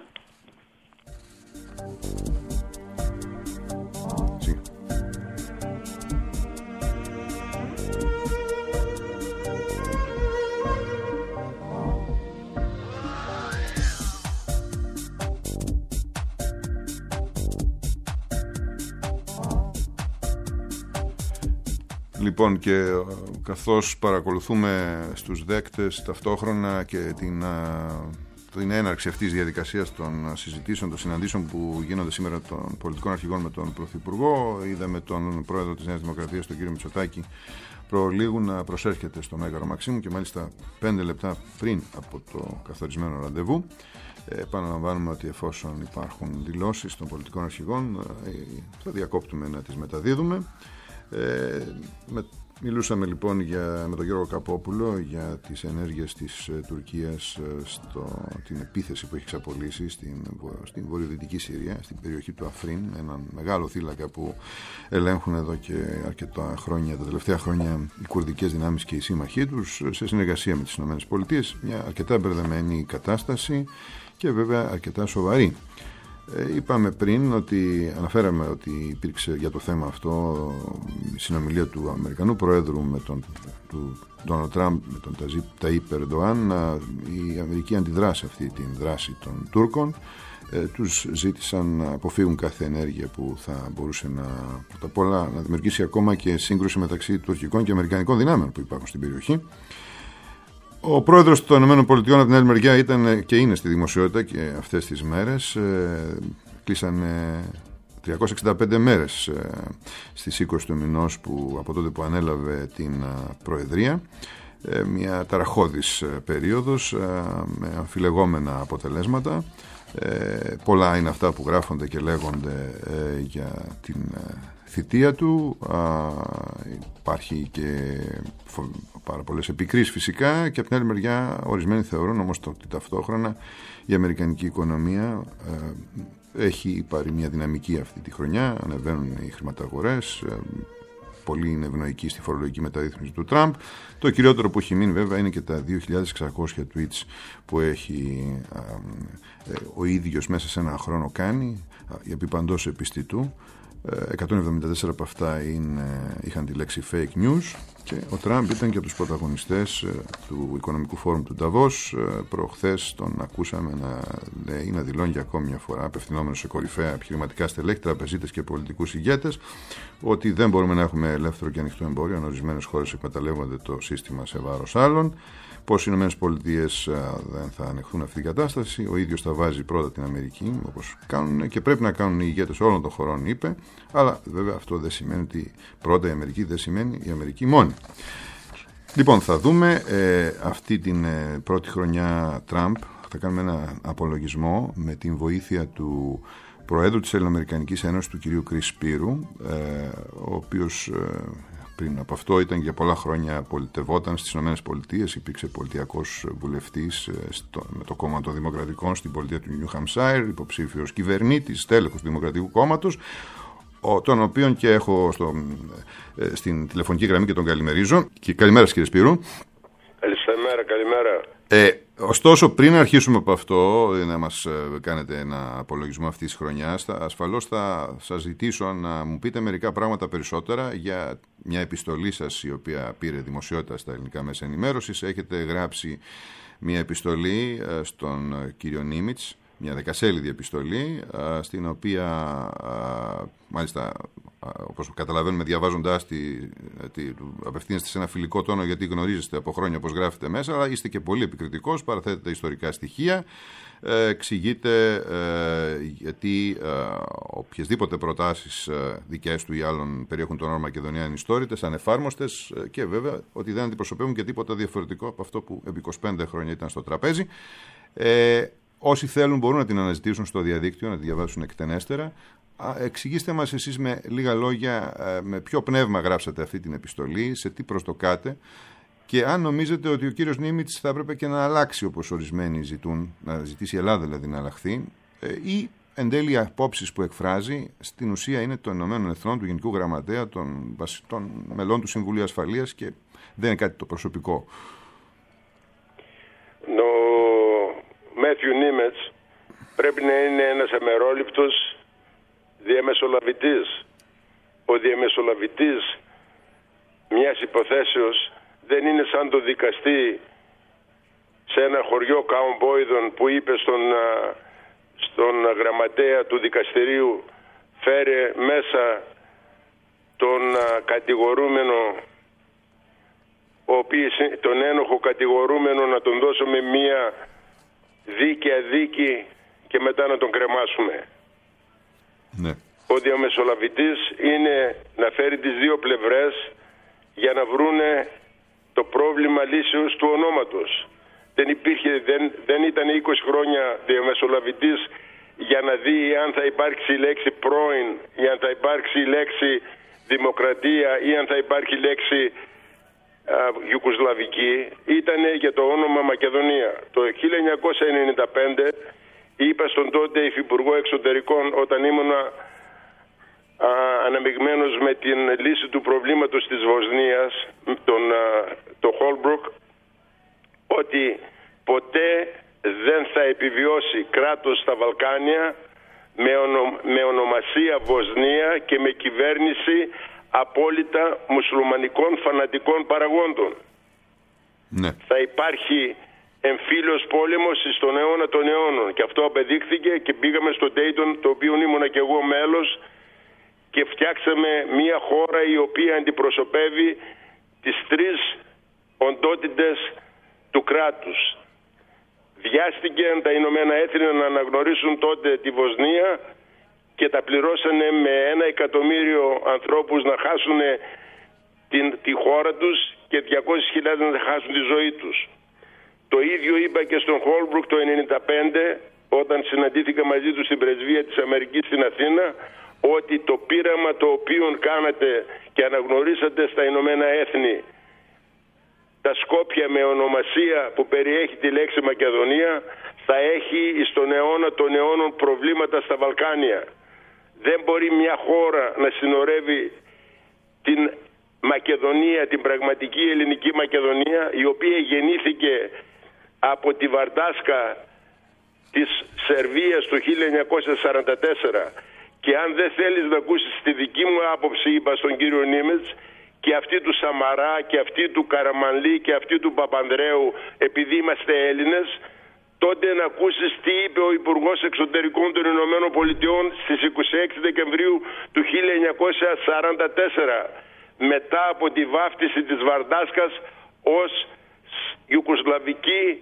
Speaker 1: Λοιπόν, και καθώς παρακολουθούμε στους δέκτες ταυτόχρονα και την, την έναρξη αυτής της διαδικασίας των συζητήσεων, των συναντήσεων που γίνονται σήμερα των πολιτικών αρχηγών με τον Πρωθυπουργό, είδαμε τον Πρόεδρο της Νέας Δημοκρατίας, τον κύριο Μητσοτάκη, προλίγου να προσέρχεται στο Μέγαρο Μαξίμου και μάλιστα πέντε λεπτά πριν από το καθορισμένο ραντεβού. Επαναλαμβάνουμε ότι εφόσον υπάρχουν δηλώσεις των πολιτικών αρχηγών, θα διακόπτουμε να τις μεταδίδουμε. Ε, με, μιλούσαμε λοιπόν για, με τον Γιώργο Καπόπουλο για τις ενέργειες της ε, Τουρκίας ε, στο, την επίθεση που έχει ξαπολύσει στην, στην βορειοδυτική Συρία, στην περιοχή του Αφρίν, έναν μεγάλο θύλακα που ελέγχουν εδώ και αρκετά χρόνια, τα τελευταία χρόνια, οι κουρδικές δυνάμεις και οι σύμμαχοί τους σε συνεργασία με τις ΗΠΑ. Μια αρκετά μπερδεμένη κατάσταση και βέβαια αρκετά σοβαρή. Ε, είπαμε πριν ότι αναφέραμε ότι υπήρξε για το θέμα αυτό η συνομιλία του Αμερικανού Προέδρου με τον του Ντόναλντ Τραμπ, με τον Ταΐπ Ερντοάν. Η Αμερική αντιδράσει αυτή την δράση των Τούρκων. Ε, τους ζήτησαν να αποφύγουν κάθε ενέργεια που θα μπορούσε να, πρώτα απ' όλα, να δημιουργήσει ακόμα και σύγκρουση μεταξύ τουρκικών και αμερικανικών δυνάμεων που υπάρχουν στην περιοχή. Ο πρόεδρος των ΗΠΑ από την άλλη μεριά ήταν και είναι στη δημοσιότητα και αυτές τις μέρες. Ε, κλείσανε τριακόσιες εξήντα πέντε μέρες ε, στις είκοσι του μηνός που, από τότε που ανέλαβε την ε, Προεδρία. Ε, μια ταραχώδης ε, περίοδος ε, με αμφιλεγόμενα αποτελέσματα. Ε, πολλά είναι αυτά που γράφονται και λέγονται ε, για την ε, θητεία του. Α, υπάρχει και φο, πάρα πολλές επικρίσεις φυσικά και από την άλλη μεριά ορισμένοι θεωρούν όμως ότι ταυτόχρονα η αμερικανική οικονομία ε, έχει πάρει μια δυναμική αυτή τη χρονιά, ανεβαίνουν οι χρηματαγορές, ε, πολύ είναι ευνοϊκή στη φορολογική μεταρρύθμιση του Τραμπ. Το κυριότερο που έχει μείνει βέβαια είναι και τα δύο χιλιάδες εξακόσια tweets που έχει α, ε, ο ίδιος μέσα σε ένα χρόνο κάνει επί παντός επιστητού. εκατόν εβδομήντα τέσσερα από αυτά είναι, είχαν τη λέξη fake news και ο Τραμπ ήταν και από τους πρωταγωνιστές του Οικονομικού Φόρουμ του Νταβός. Προχθές τον ακούσαμε να λέει, να δηλώνει για ακόμη μια φορά, απευθυνόμενος σε κορυφαία επιχειρηματικά στελέχη, τραπεζίτες και πολιτικούς ηγέτες, ότι δεν μπορούμε να έχουμε ελεύθερο και ανοιχτό εμπόριο αν ορισμένες χώρες εκμεταλλεύονται το σύστημα σε βάρος άλλων. Πώς οι ΗΠΑ δεν θα ανεχθούν αυτή την κατάσταση. Ο ίδιος θα βάζει πρώτα την Αμερική, όπως κάνουν και πρέπει να κάνουν οι ηγέτες όλων των χωρών, είπε. Αλλά βέβαια αυτό δεν σημαίνει ότι πρώτα η Αμερική, δεν σημαίνει η Αμερική μόνη. Λοιπόν, θα δούμε ε, αυτή την ε, πρώτη χρονιά Τραμπ. Θα κάνουμε ένα απολογισμό με την βοήθεια του Προέδρου της Ελληνοαμερικανικής Ένωσης, του κυρίου Κρίς Σπύρου, ε, ο οποίος ε, πριν από αυτό ήταν για πολλά χρόνια πολιτευόταν στις ΗΠΑ, υπήρξε πολιτιακός βουλευτής στο, με το κόμμα των Δημοκρατικών στην πολιτεία του Νιου Χαμσάιρ, υποψήφιος κυβερνήτης, τέλεχος του Δημοκρατικού Κόμματος, ο, τον οποίον και έχω στο, ε, στην τηλεφωνική γραμμή και τον καλημερίζω. Και καλημέρα κύριε Σπύρου.
Speaker 3: Καλημέρα, καλημέρα.
Speaker 1: Ε, ωστόσο, πριν αρχίσουμε από αυτό, να μας κάνετε ένα απολογισμό αυτής της χρονιάς, θα, ασφαλώς θα σας ζητήσω να μου πείτε μερικά πράγματα περισσότερα για μια επιστολή σας η οποία πήρε δημοσιότητα στα ελληνικά μέσα ενημέρωσης. Έχετε γράψει μια επιστολή στον κύριο Νίμιτς, μια δεκασέλιδη επιστολή, στην οποία μάλιστα, όπως καταλαβαίνουμε διαβάζοντάς τη, τη, απευθύνεστε σε ένα φιλικό τόνο γιατί γνωρίζεστε από χρόνια όπως γράφετε μέσα, αλλά είστε και πολύ επικριτικός, παραθέτετε ιστορικά στοιχεία, ε, εξηγείτε ε, γιατί ε, ο οποιασδήποτε προτάσεις δικές του ή άλλων περιέχουν τον όρο Μακεδονία ανιστόρητες, ανεφάρμοστες και βέβαια ότι δεν αντιπροσωπεύουν και τίποτα διαφορετικό από αυτό που επί είκοσι πέντε χρόνια ήταν στο τραπέζι. Ε, όσοι θέλουν μπορούν να την αναζητήσουν στο διαδίκτυο, να τη διαβάσουν εκτενέστερα. Εξηγήστε μας εσείς με λίγα λόγια με ποιο πνεύμα γράψατε αυτή την επιστολή, σε τι προσδοκάτε και αν νομίζετε ότι ο κύριος Νίμιτς θα έπρεπε και να αλλάξει όπως ορισμένοι ζητούν, να ζητήσει η Ελλάδα δηλαδή να αλλάχθει, ή εν τέλει οι απόψεις που εκφράζει στην ουσία είναι των Ηνωμένων Εθνών, του Γενικού Γραμματέα, των, των μελών του Συμβουλίου Ασφαλείας και δεν είναι κάτι το προσωπικό.
Speaker 3: Ο Μάθιου Νίμιτς πρέπει να είναι ένας αμερόληπτος διαμεσολαβητής. Ο διαμεσολαβητής μιας υποθέσεως δεν είναι σαν το δικαστή σε ένα χωριό καουμπόιδων που είπε στον, στον γραμματέα του δικαστηρίου φέρε μέσα τον κατηγορούμενο, ο οποίος, τον ένοχο κατηγορούμενο, να τον δώσουμε μία δίκαια δίκη και μετά να τον κρεμάσουμε.
Speaker 1: Ναι.
Speaker 3: Ο διαμεσολαβητής είναι να φέρει τις δύο πλευρές για να βρούνε το πρόβλημα λύσεως του ονόματος. Δεν υπήρχε, δεν, δεν ήταν είκοσι χρόνια διαμεσολαβητής για να δει αν θα υπάρξει η λέξη πρώην ή αν θα υπάρξει η λέξη δημοκρατία ή αν θα υπάρχει η λέξη Ιουγκοσλαβική. Ήτανε για το όνομα Μακεδονία. Το χίλια εννιακόσια ενενήντα πέντε είπα στον τότε Υφυπουργό Εξωτερικών, όταν ήμουνα αναμειγμένος με την λύση του προβλήματος της Βοσνίας, τον, το Χόλμπρουκ, ότι ποτέ δεν θα επιβιώσει κράτος στα Βαλκάνια με, ονο, με ονομασία Βοσνία και με κυβέρνηση απόλυτα μουσουλμανικών φανατικών παραγόντων.
Speaker 1: Ναι.
Speaker 3: Θα υπάρχει εμφύλιος πόλεμος στον αιώνα των αιώνων και αυτό απεδείχθηκε και πήγαμε στο Dayton, το οποίο ήμουνα και εγώ μέλος, και φτιάξαμε μια χώρα η οποία αντιπροσωπεύει τις τρεις οντότητες του κράτους. Βιάστηκαν τα Ηνωμένα Έθνη να αναγνωρίσουν τότε τη Βοσνία και τα πληρώσανε με ένα εκατομμύριο ανθρώπους να χάσουν την, τη χώρα τους και διακόσιες χιλιάδες να χάσουν τη ζωή τους. Το ίδιο είπα και στον Χόλμπρουκ το ενενήντα πέντε όταν συναντήθηκα μαζί του στην πρεσβεία της Αμερικής στην Αθήνα, ότι το πείραμα το οποίο κάνατε και αναγνωρίσατε στα Ηνωμένα Έθνη τα Σκόπια με ονομασία που περιέχει τη λέξη Μακεδονία θα έχει στον αιώνα των αιώνων προβλήματα στα Βαλκάνια. Δεν μπορεί μια χώρα να συνορεύει την Μακεδονία, την πραγματική ελληνική Μακεδονία, η οποία γεννήθηκε από τη Βαρντάσκα της Σερβίας το χίλια εννιακόσια σαράντα τέσσερα, και αν δεν θέλεις να ακούσεις τη δική μου άποψη, είπα στον κύριο Νίμιτς, και αυτή του Σαμαρά και αυτή του Καραμανλή και αυτή του Παπανδρέου, επειδή είμαστε Έλληνες, τότε να ακούσεις τι είπε ο Υπουργός Εξωτερικών των Ηνωμένων Πολιτειών στις είκοσι έξι Δεκεμβρίου του χίλια εννιακόσια σαράντα τέσσερα, μετά από τη βάφτιση της Βαρντάσκας ως Ιουγκοσλαβική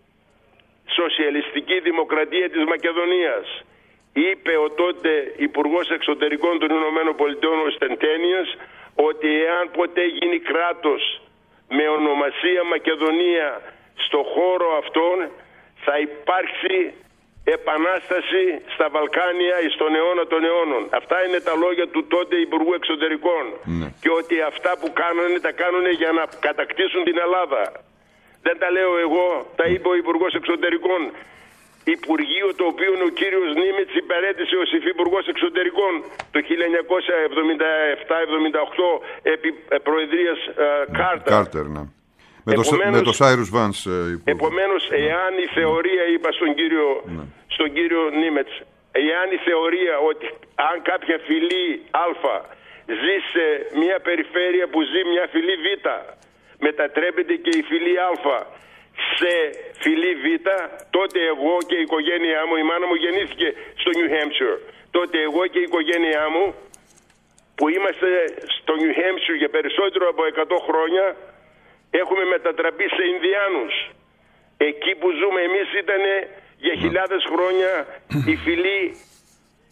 Speaker 3: Σοσιαλιστική Δημοκρατία της Μακεδονίας. Είπε ο τότε Υπουργός Εξωτερικών των Ηνωμένων Πολιτειών, ο Στεντένιας, ότι εάν ποτέ γίνει κράτος με ονομασία Μακεδονία στο χώρο αυτόν, θα υπάρξει επανάσταση στα Βαλκάνια στον αιώνα των αιώνων. Αυτά είναι τα λόγια του τότε Υπουργού Εξωτερικών.
Speaker 1: Ναι.
Speaker 3: Και ότι αυτά που κάνανε τα κάνουν για να κατακτήσουν την Ελλάδα. Δεν τα λέω εγώ, τα είπε ο Υπουργός Εξωτερικών. Υπουργείο το οποίο ο κύριος Νίμιτς υπηρέτησε ως Υφυπουργός Εξωτερικών το χίλια εννιακόσια εβδομήντα επτά εβδομήντα οκτώ επί προεδρίας Κάρτερ.
Speaker 1: Κάρτερ, ναι. Με, επομένως, το, με το Cyrus Vance. Ε,
Speaker 3: επομένως, εάν η θεωρία, είπα στον κύριο,
Speaker 1: ναι.
Speaker 3: στον κύριο Νίμιτς, εάν η θεωρία ότι αν κάποια φυλή Α ζει σε μια περιφέρεια που ζει μια φυλή Β, μετατρέπεται και η φυλή Α σε φυλή Β, τότε εγώ και η οικογένειά μου, η μάνα μου γεννήθηκε στο New Hampshire, τότε εγώ και η οικογένειά μου που είμαστε στο New Hampshire για περισσότερο από εκατό χρόνια έχουμε μετατραπεί σε Ινδιάνους. Εκεί που ζούμε εμείς ήταν για χιλιάδες χρόνια η φυλή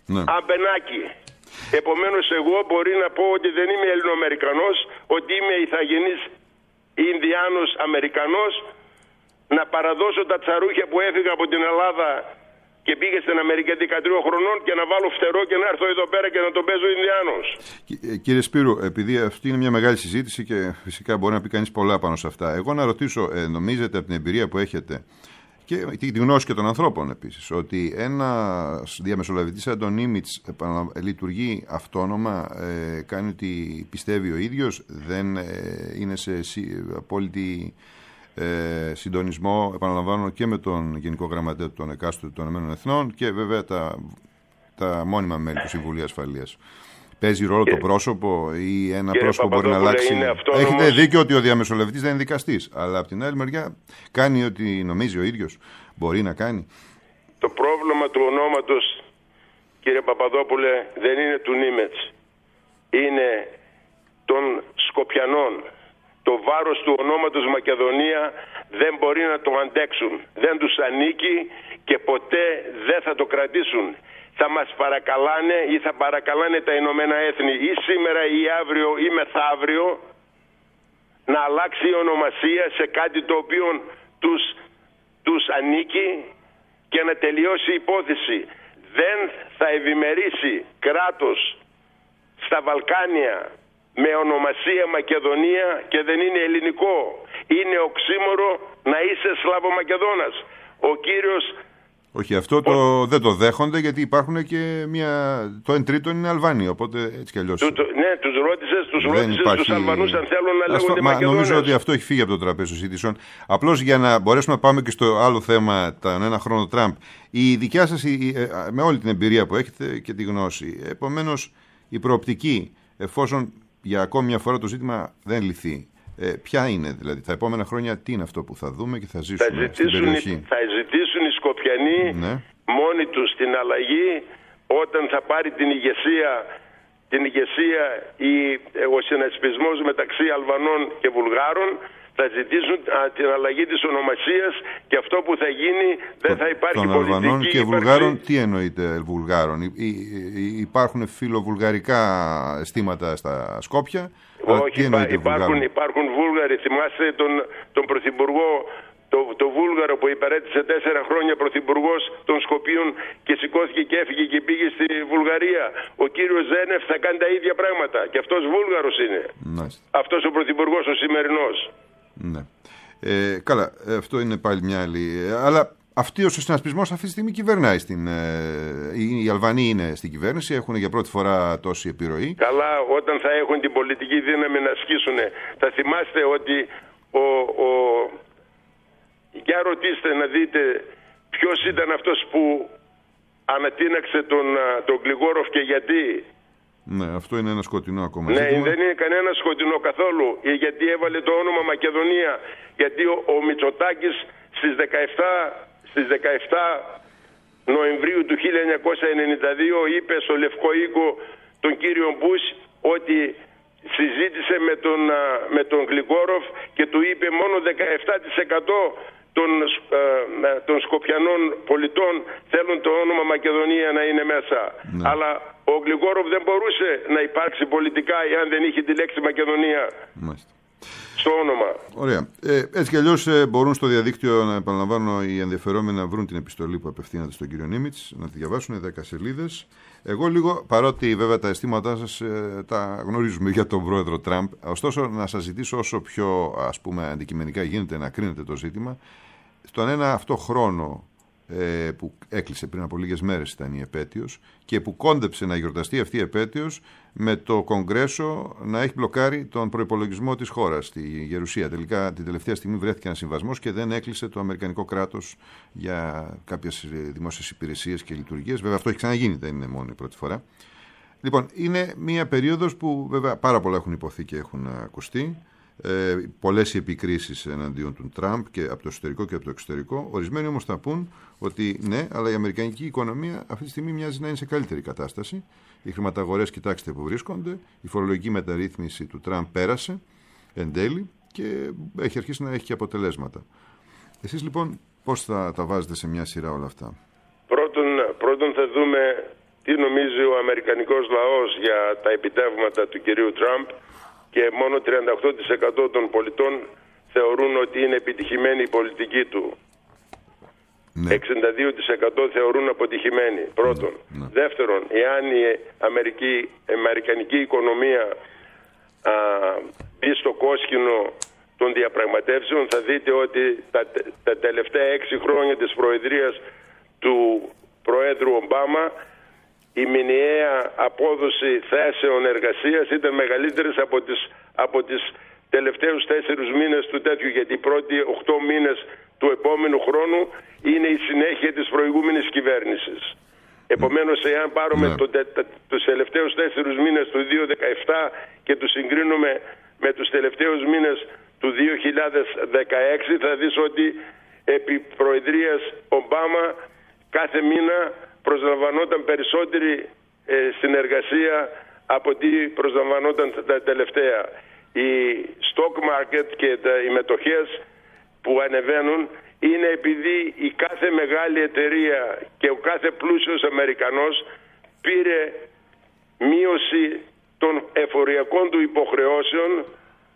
Speaker 3: Ναι. Αμπενάκι. Επομένως εγώ μπορεί να πω ότι δεν είμαι Ελληνοαμερικανός, ότι είμαι ηθαγενής Ινδιάνος Αμερικανός, να παραδώσω τα τσαρούχια που έφυγα από την Ελλάδα και πήγε στην Αμερική δεκατρία χρονών και να βάλω φτερό και να έρθω εδώ πέρα και να τον παίζω Ινδιάνος.
Speaker 1: Κύριε Σπύρου, επειδή αυτή είναι μια μεγάλη συζήτηση και φυσικά μπορεί να πει κανείς πολλά πάνω σε αυτά, εγώ να ρωτήσω, ε, νομίζετε από την εμπειρία που έχετε και τη γνώση και των ανθρώπων επίσης, ότι ένας διαμεσολαβητής σαν τον Νίμιτς λειτουργεί αυτόνομα, ε, κάνει ότι πιστεύει ο ίδιος, δεν ε, είναι σε απόλυτη ε, συντονισμό, επαναλαμβάνω, και με τον Γενικό Γραμματέα των εκάστοτε των Ηνωμένων Εθνών και βέβαια τα, τα μόνιμα μέλη του Συμβουλίου Ασφαλείας. Παίζει ρόλο το πρόσωπο ή ένα Κύριε πρόσωπο μπορεί να αλλάξει? Έχετε δίκιο ότι ο διαμεσολαβητής δεν είναι δικαστής, αλλά από την άλλη μεριά κάνει ό,τι νομίζει ο ίδιος μπορεί να κάνει.
Speaker 3: Το πρόβλημα του ονόματος, κύριε Παπαδόπουλε, δεν είναι του Νίμετς. Είναι των Σκοπιανών. Το βάρος του ονόματος Μακεδονία δεν μπορεί να το αντέξουν. Δεν τους ανήκει και ποτέ δεν θα το κρατήσουν. Θα μας παρακαλάνε ή θα παρακαλάνε τα Ηνωμένα Έθνη ή σήμερα ή αύριο ή μεθαύριο να αλλάξει η ονομασία σε κάτι το οποίο τους, τους ανήκει και να τελειώσει η υπόθεση. Δεν θα ευημερήσει κράτος στα Βαλκάνια με ονομασία Μακεδονία και δεν είναι ελληνικό. Είναι οξύμορο να είσαι Σλαβομακεδόνας. Ο κύριος...
Speaker 1: Όχι, αυτό το, ο... δεν το δέχονται γιατί υπάρχουν και μια... το εν τρίτον είναι Αλβάνοι, οπότε έτσι κι αλλιώς.
Speaker 3: Του, το, ναι, τους ρώτησες, τους ρώτησες υπάρχει... τους Αλβανούς αν θέλουν να λέγονται
Speaker 1: Μα,
Speaker 3: Μακεδόνες.
Speaker 1: Νομίζω ότι αυτό έχει φύγει από το τραπέζι των συζητήσεων. Απλώς για να μπορέσουμε να πάμε και στο άλλο θέμα, τον ένα χρόνο Τραμπ. Η δικιά σας, η, με όλη την εμπειρία που έχετε και τη γνώση, επομένως η προοπτική, εφόσον για ακόμη μια φορά το ζήτημα δεν λυθεί, Ε, ποια είναι δηλαδή τα επόμενα χρόνια, τι είναι αυτό που θα δούμε και θα ζήσουμε
Speaker 3: θα ζητήσουν,
Speaker 1: στην περιοχή?
Speaker 3: Θα ζητήσουν οι Σκοπιανοί ναι. μόνοι τους την αλλαγή όταν θα πάρει την ηγεσία, την ηγεσία η, ο συνασπισμός μεταξύ Αλβανών και Βουλγάρων. Θα ζητήσουν α, την αλλαγή της ονομασίας και αυτό που θα γίνει δεν θα υπάρχει
Speaker 1: των
Speaker 3: πολιτική.
Speaker 1: Αλβανών και
Speaker 3: υπαρξή.
Speaker 1: Βουλγάρων, τι εννοείται Βουλγάρων? Υ, υ, υ, υπάρχουν φιλοβουλγαρικά αισθήματα στα Σκόπια?
Speaker 3: Όχι, υπά, υπάρχουν, υπάρχουν Βούλγαροι. Θυμάστε τον, τον Πρωθυπουργό, το, το Βούλγαρο που υπηρέτησε τέσσερα χρόνια Πρωθυπουργός των Σκοπίων και σηκώθηκε και έφυγε και πήγε στη Βουλγαρία. Ο κύριος Ζένεφ θα κάνει τα ίδια πράγματα και αυτός Βούλγαρος είναι. Μάλιστα. Αυτός ο Πρωθυπουργός ο σημερινός.
Speaker 1: Ναι. Ε, καλά, αυτό είναι πάλι μια άλλη. Αλλά αυτός ο συνασπισμός αυτή τη στιγμή κυβερνάει. Στην, ε, οι Αλβανοί είναι στην κυβέρνηση, έχουν για πρώτη φορά τόση επιρροή.
Speaker 3: Καλά, όταν θα έχουν την πολιτική δύναμη να ασκήσουν. Θα θυμάστε ότι ο, ο... για ρωτήστε να δείτε ποιος ήταν αυτός που ανατείναξε τον, τον Γκλιγόροφ και γιατί.
Speaker 1: Ναι, αυτό είναι ένα σκοτεινό ακόμα.
Speaker 3: Ναι,
Speaker 1: ζήτημα.
Speaker 3: δεν είναι κανένα σκοτεινό καθόλου. Γιατί έβαλε το όνομα Μακεδονία. Γιατί ο, ο Μητσοτάκης στις δεκαεπτά, στις δεκαεπτά Νοεμβρίου του χίλια εννιακόσια ενενήντα δύο είπε στο Λευκό Οίκο τον κύριο Μπούς ότι συζήτησε με τον, με τον Γκλιγόροφ και του είπε μόνο δεκαεπτά τοις εκατό των, ε, των Σκοπιανών πολιτών θέλουν το όνομα Μακεδονία να είναι μέσα. Ναι. Αλλά ο Γκλιγόροφ δεν μπορούσε να υπάρξει πολιτικά εάν δεν είχε τη λέξη Μακεδονία. Μάλιστα. Στο όνομα.
Speaker 1: Ωραία. Ε, έτσι κι αλλιώς ε, μπορούν στο διαδίκτυο, να επαναλαμβάνω, οι ενδιαφερόμενοι να βρουν την επιστολή που απευθύνεται στον κύριο Νίμιτς, να τη διαβάσουν, δέκα σελίδες. Εγώ λίγο, παρότι βέβαια τα αισθήματά σας ε, τα γνωρίζουμε για τον πρόεδρο Τραμπ, ωστόσο να σας ζητήσω όσο πιο ας πούμε αντικειμενικά γίνεται να κρίνετε το ζήτημα, στον ένα αυτό χρόνο ε, που έκλεισε πριν από λίγες μέρες ήταν η επέτειος και που κόντεψε να γιορταστεί αυτή η επέτειος με το Κογκρέσο να έχει μπλοκάρει τον προϋπολογισμό της χώρας στη Γερουσία. Τελικά την τελευταία στιγμή βρέθηκε ένα συμβασμός και δεν έκλεισε το αμερικανικό κράτος για κάποιες δημόσιες υπηρεσίες και λειτουργίες. Βέβαια αυτό έχει ξαναγίνει, δεν είναι μόνο η πρώτη φορά. Λοιπόν, είναι μια περίοδος που βέβαια πάρα πολλά έχουν υποθεί και έχουν ακουστεί. Ε, πολλές οι επικρίσεις εναντίον του Τραμπ και από το εσωτερικό και από το εξωτερικό. Ορισμένοι όμως θα πούν ότι ναι, αλλά η αμερικανική οικονομία αυτή τη στιγμή μοιάζει να είναι σε καλύτερη κατάσταση. Οι χρηματαγορές, κοιτάξτε που βρίσκονται. Η φορολογική μεταρρύθμιση του Τραμπ πέρασε εν τέλει και έχει αρχίσει να έχει και αποτελέσματα. Εσείς λοιπόν πώς θα τα βάζετε σε μια σειρά όλα αυτά?
Speaker 3: Πρώτον, πρώτον θα δούμε τι νομίζει ο αμερικανικός λαός για τα επιτεύγματα του κυρίου Τραμπ και μόνο τριάντα οκτώ τοις εκατό των πολιτών θεωρούν ότι είναι επιτυχημένη η πολιτική του. Ναι. εξήντα δύο τοις εκατό θεωρούν αποτυχημένη. Πρώτον. Ναι. Δεύτερον, εάν η Αμερική, η αμερικανική οικονομία α, μπει στο κόσκινο των διαπραγματεύσεων, θα δείτε ότι τα, τα τελευταία έξι χρόνια της προεδρίας του Προέδρου Ομπάμα η μηνιαία απόδοση θέσεων εργασίας ήταν μεγαλύτερες από τις, από τις τελευταίους τέσσερις μήνες του τέτοιου, γιατί οι πρώτοι οχτώ μήνες του επόμενου χρόνου είναι η συνέχεια της προηγούμενης κυβέρνησης. Επομένως, εάν πάρουμε ναι. το, τε, τους τελευταίους τέσσερις μήνες του δύο χιλιάδες δεκαεπτά και τους συγκρίνουμε με τους τελευταίους μήνες του δύο χιλιάδες δεκαέξι, θα δεις ότι επί προεδρίας Ομπάμα κάθε μήνα προσλαμβανόταν περισσότερη ε, συνεργασία από ό,τι προσλαμβανόταν τα τελευταία. Οι stock market και τα, οι μετοχές που ανεβαίνουν είναι επειδή η κάθε μεγάλη εταιρεία και ο κάθε πλούσιος Αμερικανός πήρε μείωση των εφοριακών του υποχρεώσεων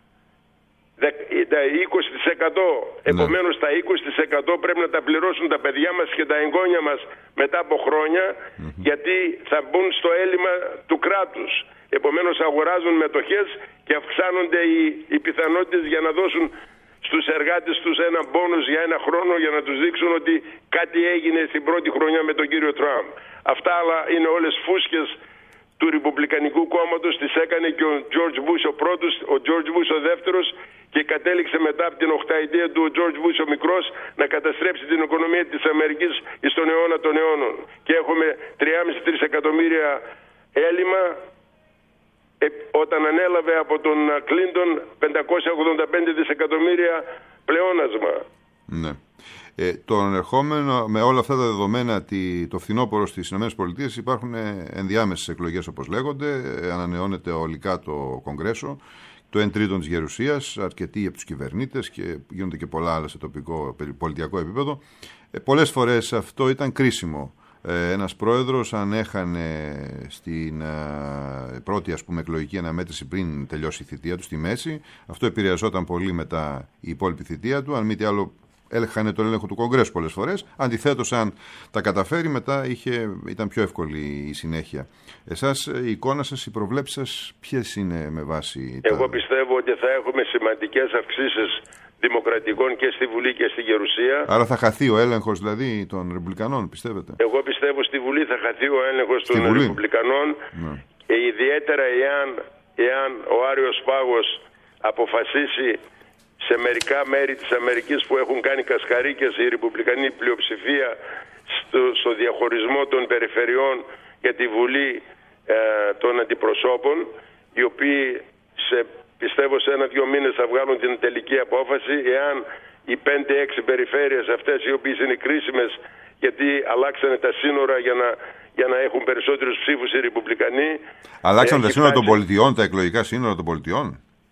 Speaker 3: τα είκοσι τοις εκατό. Ναι. Επομένως τα είκοσι τοις εκατό πρέπει να τα πληρώσουν τα παιδιά μας και τα εγγόνια μας μετά από χρόνια, mm-hmm. γιατί θα μπουν στο έλλειμμα του κράτους. Επομένως αγοράζουν μετοχές και αυξάνονται οι, οι πιθανότητες για να δώσουν στους εργάτες τους ένα μπόνους για ένα χρόνο, για να τους δείξουν ότι κάτι έγινε στην πρώτη χρονιά με τον κύριο Τραμπ. Αυτά αλλά είναι όλες φούσκες του Ριπουμπλικανικού κόμματος, τις έκανε και ο George Bush ο πρώτος, ο George Bush ο δεύτερος, και κατέληξε μετά από την οχταετία του ο George Bush ο μικρός να καταστρέψει την οικονομία της Αμερικής στον αιώνα των αιώνων. Και έχουμε τρία κόμμα πέντε τρισεκατομμύρια έλλειμμα, ε, όταν ανέλαβε από τον Κλίντον πεντακόσια ογδόντα πέντε δισεκατομμύρια πλεόνασμα. Ναι.
Speaker 1: Ε, τον ερχόμενο, με όλα αυτά τα δεδομένα, το φθινόπωρο στις ΗΠΑ υπάρχουν ενδιάμεσες εκλογές, όπως λέγονται, ανανεώνεται ολικά το Κογκρέσο, το εν τρίτον της γερουσίας, αρκετοί από τους κυβερνήτες και γίνονται και πολλά άλλα σε τοπικό πολιτιακό επίπεδο. Ε, πολλές φορές αυτό ήταν κρίσιμο. Ε, ένας πρόεδρος, αν έχανε στην ε, πρώτη ας πούμε, εκλογική αναμέτρηση πριν τελειώσει η θητεία του στη μέση, αυτό επηρεαζόταν πολύ μετά η υπόλοιπη θητεία του. Αν μη τι άλλο, έλεγχανε τον έλεγχο του Κογκρέσου πολλές φορές. Αντιθέτως, αν τα καταφέρει, μετά είχε, ήταν πιο εύκολη η συνέχεια. Εσάς, η εικόνα σας, οι προβλέψεις σας, ποιες είναι με βάση...
Speaker 3: Εγώ
Speaker 1: τα...
Speaker 3: πιστεύω ότι θα έχουμε σημαντικές αυξήσεις δημοκρατικών και στη Βουλή και στη Γερουσία.
Speaker 1: Άρα θα χαθεί ο έλεγχος δηλαδή των Ρεπουμπλικανών, πιστεύετε?
Speaker 3: Εγώ πιστεύω στη Βουλή θα χαθεί ο έλεγχος των Βουλή. Ρεπουμπλικανών. Ναι. Και ιδιαίτερα εάν, εάν ο Άριος Πάγος αποφασίσει σε μερικά μέρη της Αμερικής που έχουν κάνει κασκαρίκες η ρεπουμπλικανή πλειοψηφία στο, στο διαχωρισμό των περιφερειών για τη Βουλή ε, των Αντιπροσώπων, οι οποίοι σε, πιστεύω σε ένα-δυο μήνες θα βγάλουν την τελική απόφαση, εάν οι πέντε έξι περιφέρειες αυτές, οι οποίες είναι κρίσιμες γιατί αλλάξανε τα σύνορα για να, για να έχουν περισσότερους ψήφους οι ρεπουμπλικανοί.
Speaker 1: Αλλάξανε τα σύνορα των πολιτιών, τα εκλογικά σύνορα των πολιτιών.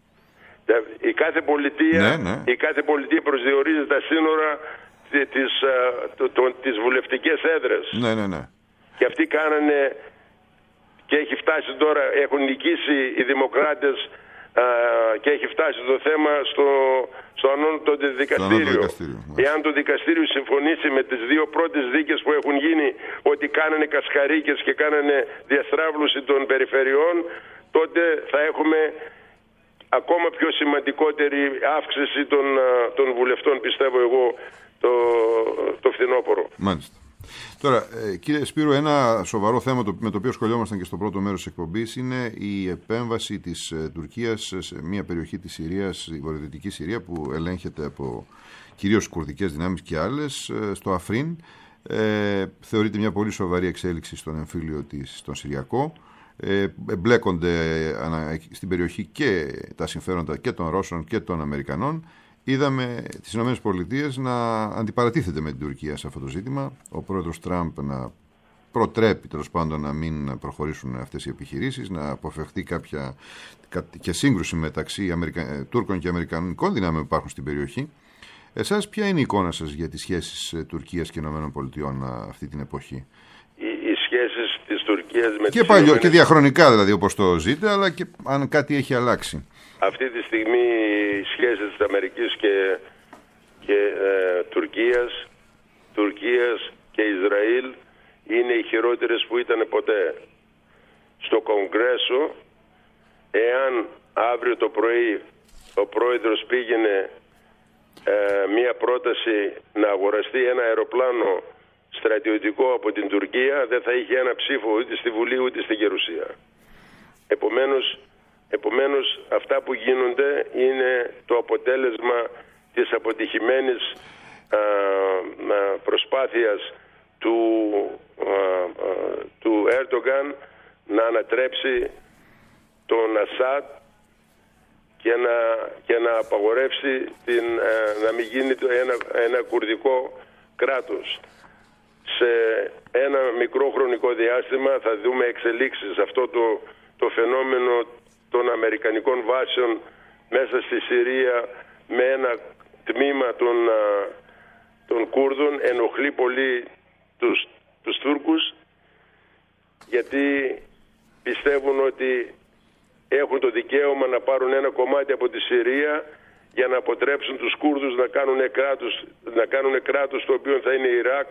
Speaker 3: Η κάθε πολιτεία, ναι, ναι. η κάθε πολιτεία προσδιορίζει τα σύνορα της, το, το, τις βουλευτικές έδρες.
Speaker 1: Ναι, ναι, ναι.
Speaker 3: Και αυτοί κάνανε και έχει φτάσει τώρα, έχουν νικήσει οι δημοκράτες α, και έχει φτάσει το θέμα στο, στο ανώτατο δικαστήριο. δικαστήριο ναι. Εάν το δικαστήριο συμφωνήσει με τις δύο πρώτες δίκες που έχουν γίνει ότι κάνανε κασκαρίκες και κάνανε διαστράβλωση των περιφερειών, τότε θα έχουμε ακόμα πιο σημαντικότερη αύξηση των, των βουλευτών, πιστεύω εγώ, το, το φθινόπωρο.
Speaker 1: Μάλιστα. Τώρα, ε, κύριε Σπύρο, ένα σοβαρό θέμα το, με το οποίο σχολιόμασταν και στο πρώτο μέρος της εκπομπής είναι η επέμβαση της ε, Τουρκίας σε μια περιοχή της Συρίας, η βορειοδυτική Συρία, που ελέγχεται από κυρίως κουρδικές δυνάμεις και άλλες, ε, στο Αφρίν. Ε, θεωρείται μια πολύ σοβαρή εξέλιξη στον εμφύλιο της, στον Συριακό. Ε, εμπλέκονται στην περιοχή και τα συμφέροντα και των Ρώσων και των Αμερικανών. Είδαμε τις ΗΠΑ να αντιπαρατίθεται με την Τουρκία σε αυτό το ζήτημα. Ο πρόεδρος Τραμπ να προτρέπει τέλος πάντων να μην προχωρήσουν αυτές οι επιχειρήσεις, να αποφευχθεί κάποια και σύγκρουση μεταξύ Αμερικα... Τούρκων και Αμερικανικών δυνάμεων που υπάρχουν στην περιοχή. Εσάς, ποια είναι η εικόνα σας για τις σχέσεις Τουρκίας και ΗΠΑ αυτή την εποχή?
Speaker 3: Οι σχέσεις της Τουρκίας με
Speaker 1: και
Speaker 3: τις
Speaker 1: παλιό,
Speaker 3: Ηνωμένες...
Speaker 1: και διαχρονικά δηλαδή όπως το ζείτε, αλλά και αν κάτι έχει αλλάξει.
Speaker 3: Αυτή τη στιγμή οι σχέσεις της Αμερικής και, και ε, Τουρκίας, Τουρκίας και Ισραήλ είναι οι χειρότερες που ήταν ποτέ. Στο Κογκρέσο, εάν αύριο το πρωί ο πρόεδρος πήγαινε ε, μία πρόταση να αγοραστεί ένα αεροπλάνο στρατιωτικό από την Τουρκία, δεν θα είχε ένα ψήφο ούτε στη Βουλή ούτε στην Γερουσία. Επομένως, επομένως αυτά που γίνονται είναι το αποτέλεσμα της αποτυχημένης α, α, προσπάθειας του, α, α, του Έρντογκαν να ανατρέψει τον Ασάντ και να, και να απαγορεύσει την, α, να μην γίνει το ένα, ένα κουρδικό κράτος. Σε ένα μικρό χρονικό διάστημα θα δούμε εξελίξεις. Αυτό το, το φαινόμενο των αμερικανικών βάσεων μέσα στη Συρία με ένα τμήμα των, των Κούρδων ενοχλεί πολύ τους, τους Τούρκους, γιατί πιστεύουν ότι έχουν το δικαίωμα να πάρουν ένα κομμάτι από τη Συρία για να αποτρέψουν τους Κούρδους να κάνουν κράτος, να κάνουν κράτος το οποίο θα είναι Ιράκ,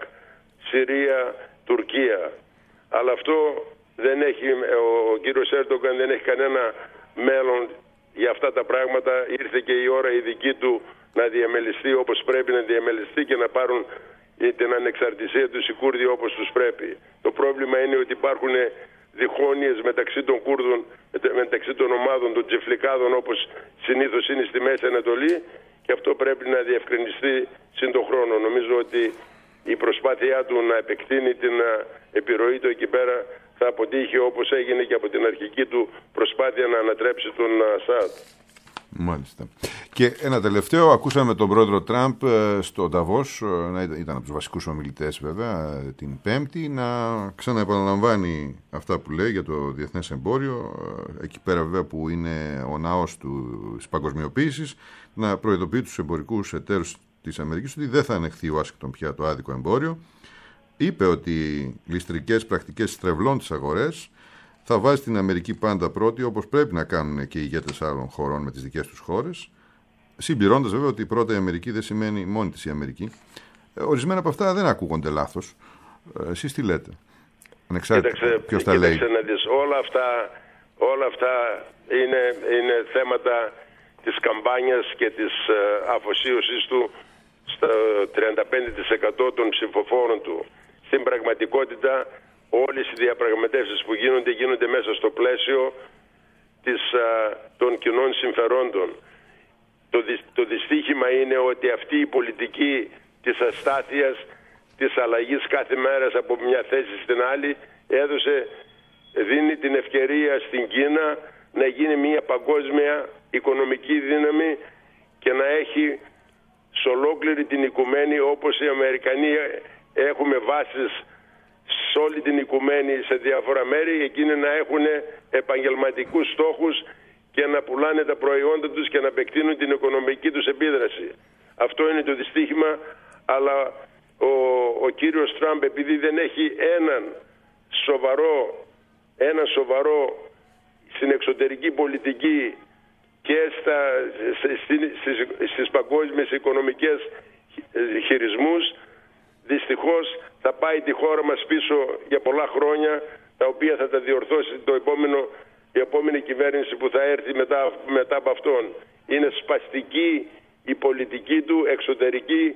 Speaker 3: Συρία, Τουρκία. Αλλά αυτό δεν έχει, ο κύριος Έρντογκαν δεν έχει κανένα μέλλον για αυτά τα πράγματα. Ήρθε και η ώρα η δική του να διαμελιστεί όπως πρέπει να διαμελιστεί και να πάρουν την ανεξαρτησία τους οι Κούρδοι όπως τους πρέπει. Το πρόβλημα είναι ότι υπάρχουν διχόνοιες μεταξύ των Κούρδων, μεταξύ των ομάδων των τζεφλικάδων όπως συνήθως είναι στη Μέση Ανατολή, και αυτό πρέπει να διευκρινιστεί συν τον χρόνο. Νομίζω ότι η προσπάθειά του να επεκτείνει την επιρροή του εκεί πέρα θα αποτύχει, όπως έγινε και από την αρχική του προσπάθεια να ανατρέψει τον Ασάντ.
Speaker 1: Μάλιστα. Και ένα τελευταίο, ακούσαμε τον πρόεδρο Τραμπ στο Νταβός, ήταν από τους βασικούς ομιλητές βέβαια την Πέμπτη, να ξαναεπαναλαμβάνει αυτά που λέει για το διεθνές εμπόριο, εκεί πέρα βέβαια που είναι ο ναός της παγκοσμιοποίησης, να προειδοποιεί τους εμπορικούς εταίρους της Αμερικής ότι δεν θα ανεχθεί ο Ουάσιγκτον πια το άδικο εμπόριο. Είπε ότι ληστρικές πρακτικές στρεβλών τις αγορές θα βάζει την Αμερική πάντα πρώτη, όπως πρέπει να κάνουν και οι ηγέτες άλλων χωρών με τις δικές τους χώρες, συμπληρώνοντας βέβαια ότι η πρώτη Αμερική δεν σημαίνει μόνη της η Αμερική. Ε, ορισμένα από αυτά δεν ακούγονται λάθος. Ε, εσείς τι λέτε?
Speaker 3: Κοίταξε,
Speaker 1: ποιος τα λέει.
Speaker 3: Να δεις, όλα αυτά, όλα αυτά είναι, είναι θέματα της καμπάνιας και της ε, αφοσίωσης του στο τριάντα πέντε τοις εκατό των ψηφοφόρων του. Στην πραγματικότητα όλες οι διαπραγματεύσεις που γίνονται γίνονται μέσα στο πλαίσιο της, α, των κοινών συμφερόντων. Το, δυ, το δυστύχημα είναι ότι αυτή η πολιτική της αστάθειας, της αλλαγής κάθε μέρα από μια θέση στην άλλη, έδωσε, δίνει την ευκαιρία στην Κίνα να γίνει μια παγκόσμια οικονομική δύναμη και να έχει σε ολόκληρη την οικουμένη, όπως οι Αμερικανοί έχουμε βάσεις σε όλη την οικουμένη σε διάφορα μέρη, εκείνοι να έχουν επαγγελματικούς στόχους και να πουλάνε τα προϊόντα τους και να επεκτείνουν την οικονομική τους επίδραση. Αυτό είναι το δυστύχημα, αλλά ο, ο κύριος Τραμπ, επειδή δεν έχει έναν σοβαρό, έναν σοβαρό στην εξωτερική πολιτική και στα, στις, στις παγκόσμιες οικονομικές χειρισμούς, δυστυχώς θα πάει τη χώρα μας πίσω για πολλά χρόνια, τα οποία θα τα διορθώσει το επόμενο, η επόμενη κυβέρνηση που θα έρθει μετά, μετά από αυτόν. Είναι σπαστική η πολιτική του, εξωτερική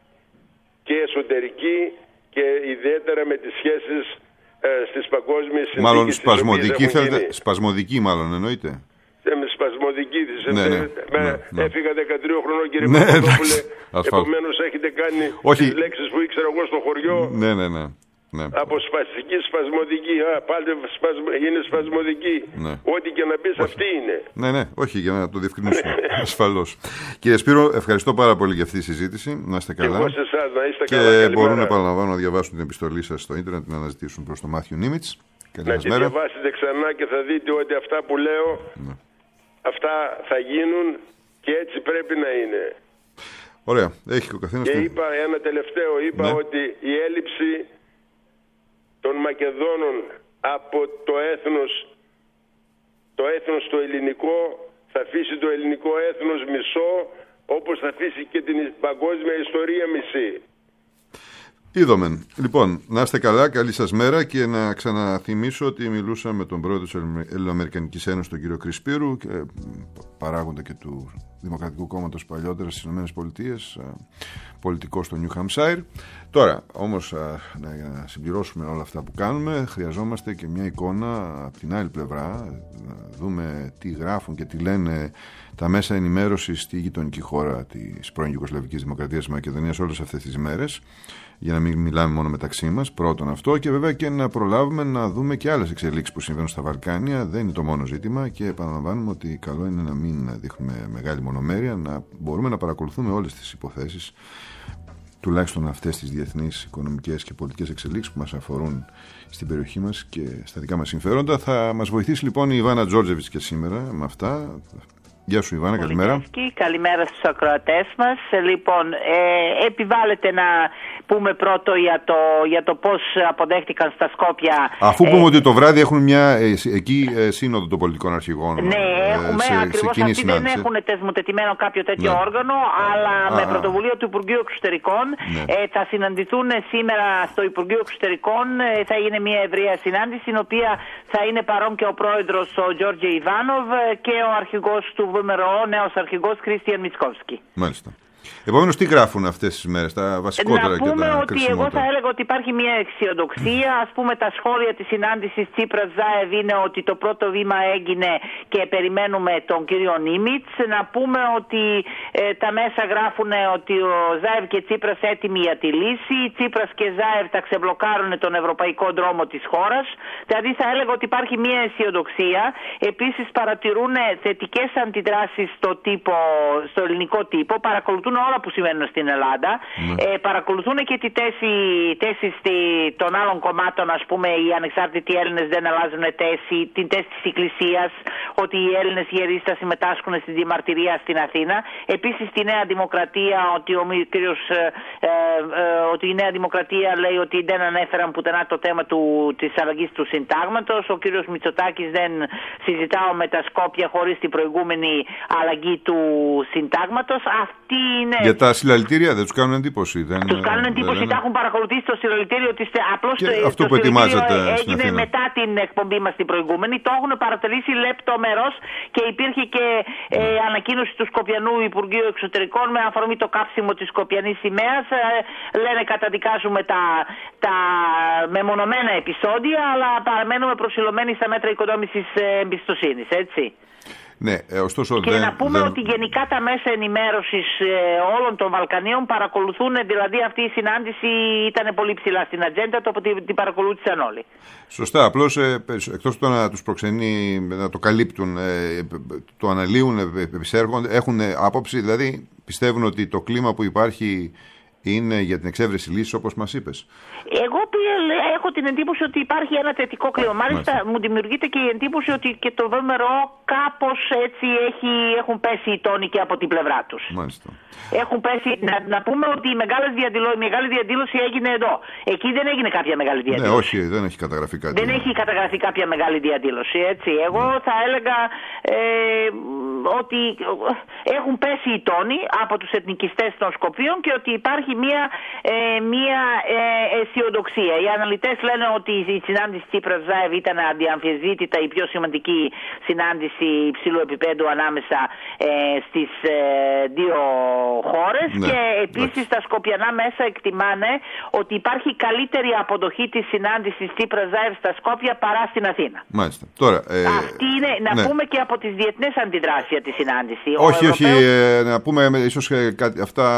Speaker 3: και εσωτερική, και ιδιαίτερα με τις σχέσεις ε, στις παγκόσμιες συνθήκες.
Speaker 1: Μάλλον σπασμωδική, θέλετε, σπασμωδική μάλλον εννοείται.
Speaker 3: Με σπασμωδική της.
Speaker 1: Ναι, ναι,
Speaker 3: με,
Speaker 1: ναι, ναι.
Speaker 3: Έφυγα δεκατρία χρονών, κύριε
Speaker 1: ναι,
Speaker 3: Παπαδόπουλε. Επομένως έχετε κάνει
Speaker 1: Όχι.
Speaker 3: τις λέξεις που ήξερα εγώ στο χωριό.
Speaker 1: Ναι, ναι, ναι. Ναι.
Speaker 3: Από σπαστική σπασμωδική. Α, πάλι σπασμ... είναι σπασμωδική.
Speaker 1: Ναι.
Speaker 3: Ό,τι και να πεις, αυτή είναι.
Speaker 1: Ναι, ναι, όχι, για να το διευκρινίσουμε. Ασφαλώς. Κύριε Σπύρο, ευχαριστώ πάρα πολύ για αυτή τη συζήτηση. Να είστε καλά.
Speaker 3: Και εγώ σε εσάς, να είστε
Speaker 1: και
Speaker 3: καλά.
Speaker 1: Και μπορούν, επαναλαμβάνω, να διαβάσουν την επιστολή σας στο ίντερνετ, την αναζητήσουν προς το Μάθιου Νίμιτς.
Speaker 3: Να τη διαβάσετε ξανά και θα δείτε ότι αυτά που λέω, ναι, αυτά θα γίνουν και έτσι πρέπει να είναι.
Speaker 1: Ωραία. Έχει ο καθένας.
Speaker 3: Και είπα ένα τελευταίο, είπα, ναι, ότι η έλλειψη των Μακεδόνων από το έθνος, το έθνος το ελληνικό, θα αφήσει το ελληνικό έθνος μισό, όπως θα αφήσει και την παγκόσμια ιστορία μισή.
Speaker 1: Είδομεν. Λοιπόν, να είστε καλά, καλή σας μέρα, και να ξαναθυμίσω ότι μιλούσα με τον πρόεδρο της Ελληνοαμερικανικής Ένωσης, τον κύριο Κρυσπύρου, και παράγοντα και του Δημοκρατικού Κόμματος παλιότερα στις ΗΠΑ, πολιτικό στο Νιου Χαμσάιρ. Τώρα, όμως, για να συμπληρώσουμε όλα αυτά που κάνουμε, χρειαζόμαστε και μια εικόνα από την άλλη πλευρά, να δούμε τι γράφουν και τι λένε τα μέσα ενημέρωσης στη γειτονική χώρα της πρώην Ιουγκοσλαβικής Δημοκρατίας της Μακεδονίας όλες αυτές τις μέρες, για να μην μιλάμε μόνο μεταξύ μας, πρώτον αυτό, και βέβαια και να προλάβουμε να δούμε και άλλες εξελίξεις που συμβαίνουν στα Βαλκάνια. Δεν είναι το μόνο ζήτημα, και επαναλαμβάνουμε ότι καλό είναι να μην δείχνουμε μεγάλη μονομέρεια, να μπορούμε να παρακολουθούμε όλες τις υποθέσεις, τουλάχιστον αυτές τις διεθνείς οικονομικές και πολιτικές εξελίξεις που μας αφορούν στην περιοχή μας και στα δικά μας συμφέροντα. Θα μας βοηθήσει λοιπόν η Ιβάνα Τζόρτζεβιτς και σήμερα με αυτά. Γεια σου Ιβάνα, καλημέρα.
Speaker 4: Καλημέρα στους ακροατές μας. Λοιπόν, ε, επιβάλλεται να πούμε πρώτο για το, για το πώς αποδέχτηκαν στα Σκόπια.
Speaker 1: Αφού πούμε
Speaker 4: ε,
Speaker 1: ότι το βράδυ έχουν μια ε, εκεί ε, σύνοδο των πολιτικών αρχηγών.
Speaker 4: Ναι, έχουμε
Speaker 1: σε,
Speaker 4: ακριβώς
Speaker 1: σε
Speaker 4: αυτοί
Speaker 1: συνάντηση.
Speaker 4: δεν έχουν τεσμοτετημένο κάποιο τέτοιο ναι. όργανο, αλλά α, με πρωτοβουλία του Υπουργείου Εξωτερικών ναι. ε, θα συναντηθούν σήμερα στο Υπουργείο Εξωτερικών. Ε, θα γίνει μια ευρεία συνάντηση, στην οποία θα είναι παρόν και ο πρόεδρος ο Γιώργη Ιβάνοβ και ο αρχηγός του ΒΜΡΟ, νέος αρχηγός Κρίστιαν Μιτσκόφσκι.
Speaker 1: Μάλιστα. Επομένως, τι γράφουν αυτές τις μέρες, τα βασικότερα και τα
Speaker 4: κρίσιμότερα? Να πούμε ότι εγώ θα έλεγα ότι υπάρχει μια αισιοδοξία. Ας πούμε, τα σχόλια της συνάντησης Τσίπρας-Ζάεβ είναι ότι το πρώτο βήμα έγινε και περιμένουμε τον κύριο Νίμιτς. Να πούμε ότι ε, τα μέσα γράφουν ότι ο Ζάεβ και Τσίπρας έτοιμοι για τη λύση. Τσίπρας και Ζάεβ θα ξεμπλοκάρουν τον ευρωπαϊκό δρόμο της χώρας. Δηλαδή, θα έλεγα ότι υπάρχει μια αισιοδοξία. Επίσης, παρατηρούν θετικές αντιδράσεις στο, τύπο, στο ελληνικό τύπο. Παρακολουθούν όλα που συμβαίνουν στην Ελλάδα. Ναι. Ε, παρακολουθούν και τη θέση, θέση στη, των άλλων κομμάτων, ας πούμε, οι ανεξάρτητοι Έλληνες δεν αλλάζουν θέση, την θέση της Εκκλησίας, ότι οι Έλληνες ιερείς θα συμμετάσχουν στη διαμαρτυρία στην Αθήνα. Επίσης, τη Νέα Δημοκρατία, ότι, ο κύριος, ε, ε, ε, ότι η Νέα Δημοκρατία λέει ότι δεν ανέφεραν πουθενά το θέμα του, της αλλαγής του συντάγματος. Ο κύριος Μητσοτάκης δεν συζητάω με τα Σκόπια χωρίς την προηγούμενη αλλαγή του συντάγματος. Αυτή είναι.
Speaker 1: Για τα συλλαλητήρια δεν τους κάνουν εντύπωση? Δεν,
Speaker 4: τους κάνουν εντύπωση, δεν... τα έχουν παρακολουθήσει το συλλαλητήριο της. Απλώς το,
Speaker 1: αυτό
Speaker 4: το
Speaker 1: που ετοιμάζεται
Speaker 4: έγινε μετά την εκπομπή μας την προηγούμενη. Το έχουν παρατηρήσει λεπτομερώς και υπήρχε και ε, ανακοίνωση του Σκοπιανού Υπουργείου Εξωτερικών με αφορμή το κάψιμο της Σκοπιανής σημαίας. Ε, λένε καταδικάζουμε τα, τα μεμονωμένα επεισόδια, αλλά παραμένουμε προσιλωμένοι στα μέτρα οικοδόμησης εμπιστοσύνης, έτσι.
Speaker 1: Ναι, ε, ωστόσο,
Speaker 4: και
Speaker 1: δεν,
Speaker 4: να πούμε
Speaker 1: δεν...
Speaker 4: ότι γενικά τα μέσα ενημέρωσης ε, όλων των Βαλκανίων παρακολουθούν, δηλαδή αυτή η συνάντηση ήταν πολύ ψηλά στην ατζέντα, το ότι την παρακολούθησαν όλοι.
Speaker 1: Σωστά, απλώς ε, εκτός το να τους προξενεί, να το καλύπτουν, ε, το αναλύουν, ε, επισέρχονται, έχουν άποψη, δηλαδή πιστεύουν ότι το κλίμα που υπάρχει είναι για την εξέβρεση λύσης, όπως μας είπες.
Speaker 4: Εγώ έχω την εντύπωση ότι υπάρχει ένα θετικό κλίμα. Μάλιστα, Μάλιστα, μου δημιουργείται και η εντύπωση ότι και το ΒΜΡΟ κάπως έτσι έχει, έχουν πέσει οι τόνοι και από την πλευρά τους.
Speaker 1: Μάλιστα.
Speaker 4: Έχουν πέσει. Να, να πούμε ότι η μεγάλη, διαδηλώ, η μεγάλη διαδήλωση έγινε εδώ. Εκεί δεν έγινε κάποια μεγάλη διαδήλωση.
Speaker 1: Ναι, όχι, δεν έχει καταγραφεί κάτι.
Speaker 4: Δεν έχει καταγραφεί κάποια μεγάλη διαδήλωση. Έτσι. Εγώ ναι. θα έλεγα ε, ότι έχουν πέσει οι τόνοι από τους εθνικιστές των Σκοπίων και ότι υπάρχει μία, ε, μία ε, αισιοδοξία. Οι αναλυτές λένε ότι η συνάντηση Τσίπρας-Ζάεβ ήταν αδιαμφισβήτητα η πιο σημαντική συνάντηση υψηλού επίπεδου ανάμεσα ε, στις ε, δύο χώρες ναι, και επίσης ναι. τα σκοπιανά μέσα εκτιμάνε ότι υπάρχει καλύτερη αποδοχή της συνάντησης Τσίπρας-Ζάεβ στα Σκόπια παρά στην Αθήνα.
Speaker 1: Μάλιστα. Τώρα, ε,
Speaker 4: Αυτή είναι, να ναι. πούμε και από τις διεθνές αντιδράσεις για τη συνάντηση.
Speaker 1: Όχι,
Speaker 4: Ο
Speaker 1: όχι,
Speaker 4: Ευρωπαίος...
Speaker 1: ε, να πούμε ίσως ε, κάτι, αυτά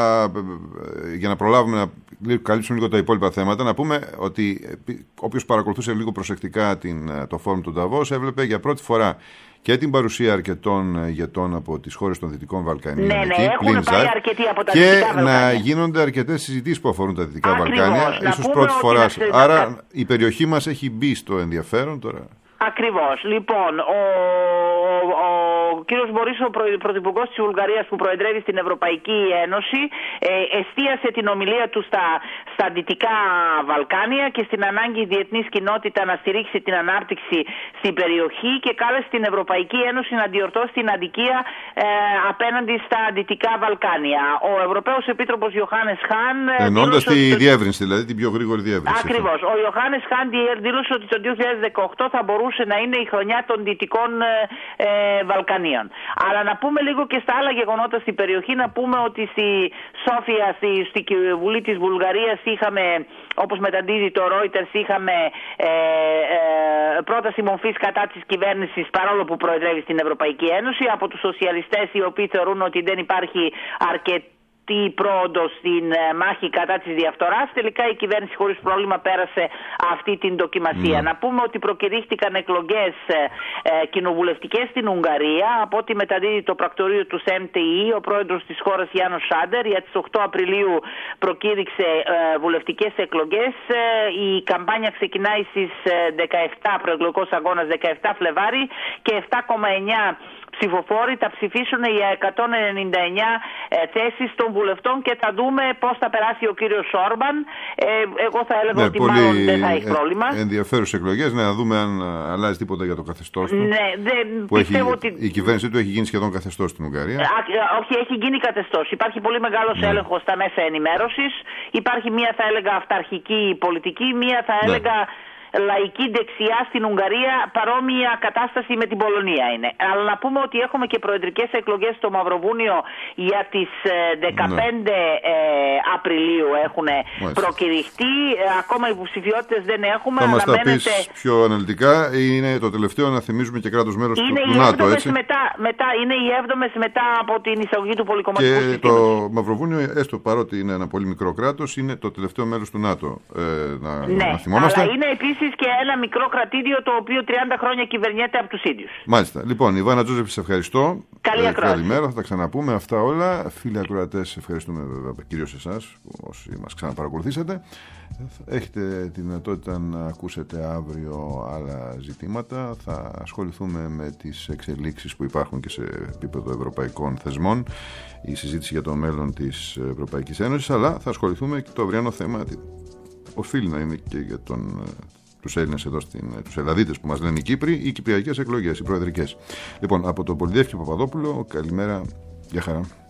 Speaker 1: ε, για να προλάβουμε να καλύψουμε λίγο τα υπόλοιπα θέματα, να πούμε ότι ε, όποιος παρακολουθούσε λίγο προσεκτικά την, το φόρουμ του Νταβός έβλεπε για πρώτη φορά και την παρουσία αρκετών ηγετών από τις χώρες των Δυτικών Βαλκανίων.
Speaker 4: Ναι, ναι,
Speaker 1: εκεί,
Speaker 4: έχουν πάει αρκετοί από τα
Speaker 1: και
Speaker 4: Δυτικά Βαλκάνια.
Speaker 1: να γίνονται αρκετές συζητήσεις που αφορούν τα Δυτικά
Speaker 4: Ακριβώς,
Speaker 1: Βαλκάνια, ίσως πρώτη φορά.
Speaker 4: Να...
Speaker 1: Άρα η περιοχή μας έχει μπει στο ενδιαφέρον τώρα.
Speaker 4: Ακριβώς. Λοιπόν, ο, ο, ο κύριος Μπορίσο, πρωθυπουργός της Βουλγαρίας που προεδρεύει στην Ευρωπαϊκή Ένωση, ε, εστίασε την ομιλία του στα, στα Δυτικά Βαλκάνια και στην ανάγκη η διεθνής κοινότητα να στηρίξει την ανάπτυξη στην περιοχή και κάλεσε την Ευρωπαϊκή Ένωση να διορθώσει την αδικία ε, απέναντι στα Δυτικά Βαλκάνια. Ο Ευρωπαίος Επίτροπος Ιωάννης Χάν...
Speaker 1: Εννοώντας τη το... διεύρυνση, δηλαδή την πιο γρήγορη διεύρυνση.
Speaker 4: Ακριβώς. Ο Ιωάννης Χάν δήλωσε ότι το δύο χιλιάδες δεκαοκτώ θα μπορούσε να είναι η χρονιά των Δυτικών ε, Βαλκανίων. Αλλά να πούμε λίγο και στα άλλα γεγονότα στην περιοχή, να πούμε ότι στη Σόφια, στη, στη Βουλή της Βουλγαρίας είχαμε, όπως μεταδίδει το Reuters, είχαμε ε, ε, πρόταση μορφής κατά της κυβέρνησης, παρόλο που προεδρεύει στην Ευρωπαϊκή Ένωση, από τους σοσιαλιστές οι οποίοι θεωρούν ότι δεν υπάρχει αρκετή η πρόοδο στην μάχη κατά της διαφθοράς. Τελικά η κυβέρνηση χωρίς πρόβλημα πέρασε αυτή την δοκιμασία. Mm. Να πούμε ότι προκηρύχθηκαν εκλογές ε, κοινοβουλευτικές στην Ουγγαρία. Από ό,τι μεταδίδει το πρακτορείο του ες εμ τι ι, ο πρόεδρος της χώρας Γιάννος Σάντερ για τις οκτώ Απριλίου προκήρυξε ε, βουλευτικές εκλογές. Ε, η καμπάνια ξεκινάει στις δεκαεπτά, προεκλογικός αγώνας δεκαεπτά Φλεβάρι, και επτά κόμμα εννιά ψηφοφόροι θα ψηφίσουν για εκατόν ενενήντα εννιά ε, θέσεις των βουλευτών και θα δούμε πώς θα περάσει ο κύριος Όρμπαν. Ε, εγώ θα έλεγα ναι, ότι μάλλον δεν θα έχει πρόβλημα.
Speaker 1: Ενδιαφέρουσες εκλογές, ναι, να δούμε αν αλλάζει τίποτα για το καθεστώς του.
Speaker 4: Ναι, δεν
Speaker 1: που πιστεύω έχει, ότι... Η κυβέρνησή του έχει γίνει σχεδόν καθεστώς στην Ουγγαρία.
Speaker 4: Α, όχι, έχει γίνει καθεστώς. Υπάρχει πολύ μεγάλος ναι. έλεγχος στα μέσα ενημέρωσης. Υπάρχει μία, θα έλεγα, αυταρχική πολιτική, μία, θα έλεγα... Ναι. λαϊκή δεξιά στην Ουγγαρία, παρόμοια κατάσταση με την Πολωνία είναι. Αλλά να πούμε ότι έχουμε και προεδρικές εκλογές στο Μαυροβούνιο για τις δεκαπέντε ναι. Απριλίου έχουν Μάλιστα. προκηρυχτεί. Ακόμα υποψηφιότητες δεν έχουμε.
Speaker 1: Θα μας τα πεις πιο αναλυτικά. Είναι το τελευταίο, να θυμίζουμε, και κράτος μέρος του, του ΝΑΤΟ, έτσι.
Speaker 4: Μετά, μετά, είναι οι έβδομες μετά από την εισαγωγή του πολυκομματικού συστήματος.
Speaker 1: Και το Μαυροβούνιο, έστω παρότι είναι ένα πολύ μικρό κράτος, είναι το τελευταίο μέρος του ΝΑΤΟ. Ε, να,
Speaker 4: ναι,
Speaker 1: να θυμόμαστε.
Speaker 4: Αλλά είναι επίσης και ένα μικρό κρατήριο το οποίο τριάντα χρόνια κυβερνιέται από τους ίδιους.
Speaker 1: Μάλιστα. Λοιπόν, Ιβάνα Τζόζεφ, σε ευχαριστώ.
Speaker 4: Καλή ακρόαση.
Speaker 1: Καλημέρα, θα τα ξαναπούμε αυτά όλα. Φίλοι ακροατές, ευχαριστούμε βέβαια κυρίως εσάς όσοι μας ξαναπαρακολουθήσατε. Έχετε τη δυνατότητα να ακούσετε αύριο άλλα ζητήματα. Θα ασχοληθούμε με τις εξελίξεις που υπάρχουν και σε επίπεδο ευρωπαϊκών θεσμών, η συζήτηση για το μέλλον της Ευρωπαϊκής Ένωσης, αλλά θα ασχοληθούμε και το αυριανό θέμα. Οφείλει να είναι και για τον, τους Έλληνες εδώ, στην, τους Ελλαδίτες που μας λένε οι Κύπροι, οι κυπριακές εκλογές, οι προεδρικές. Λοιπόν, από τον Πολυδεύκη Παπαδόπουλο, καλημέρα, γεια χαρά.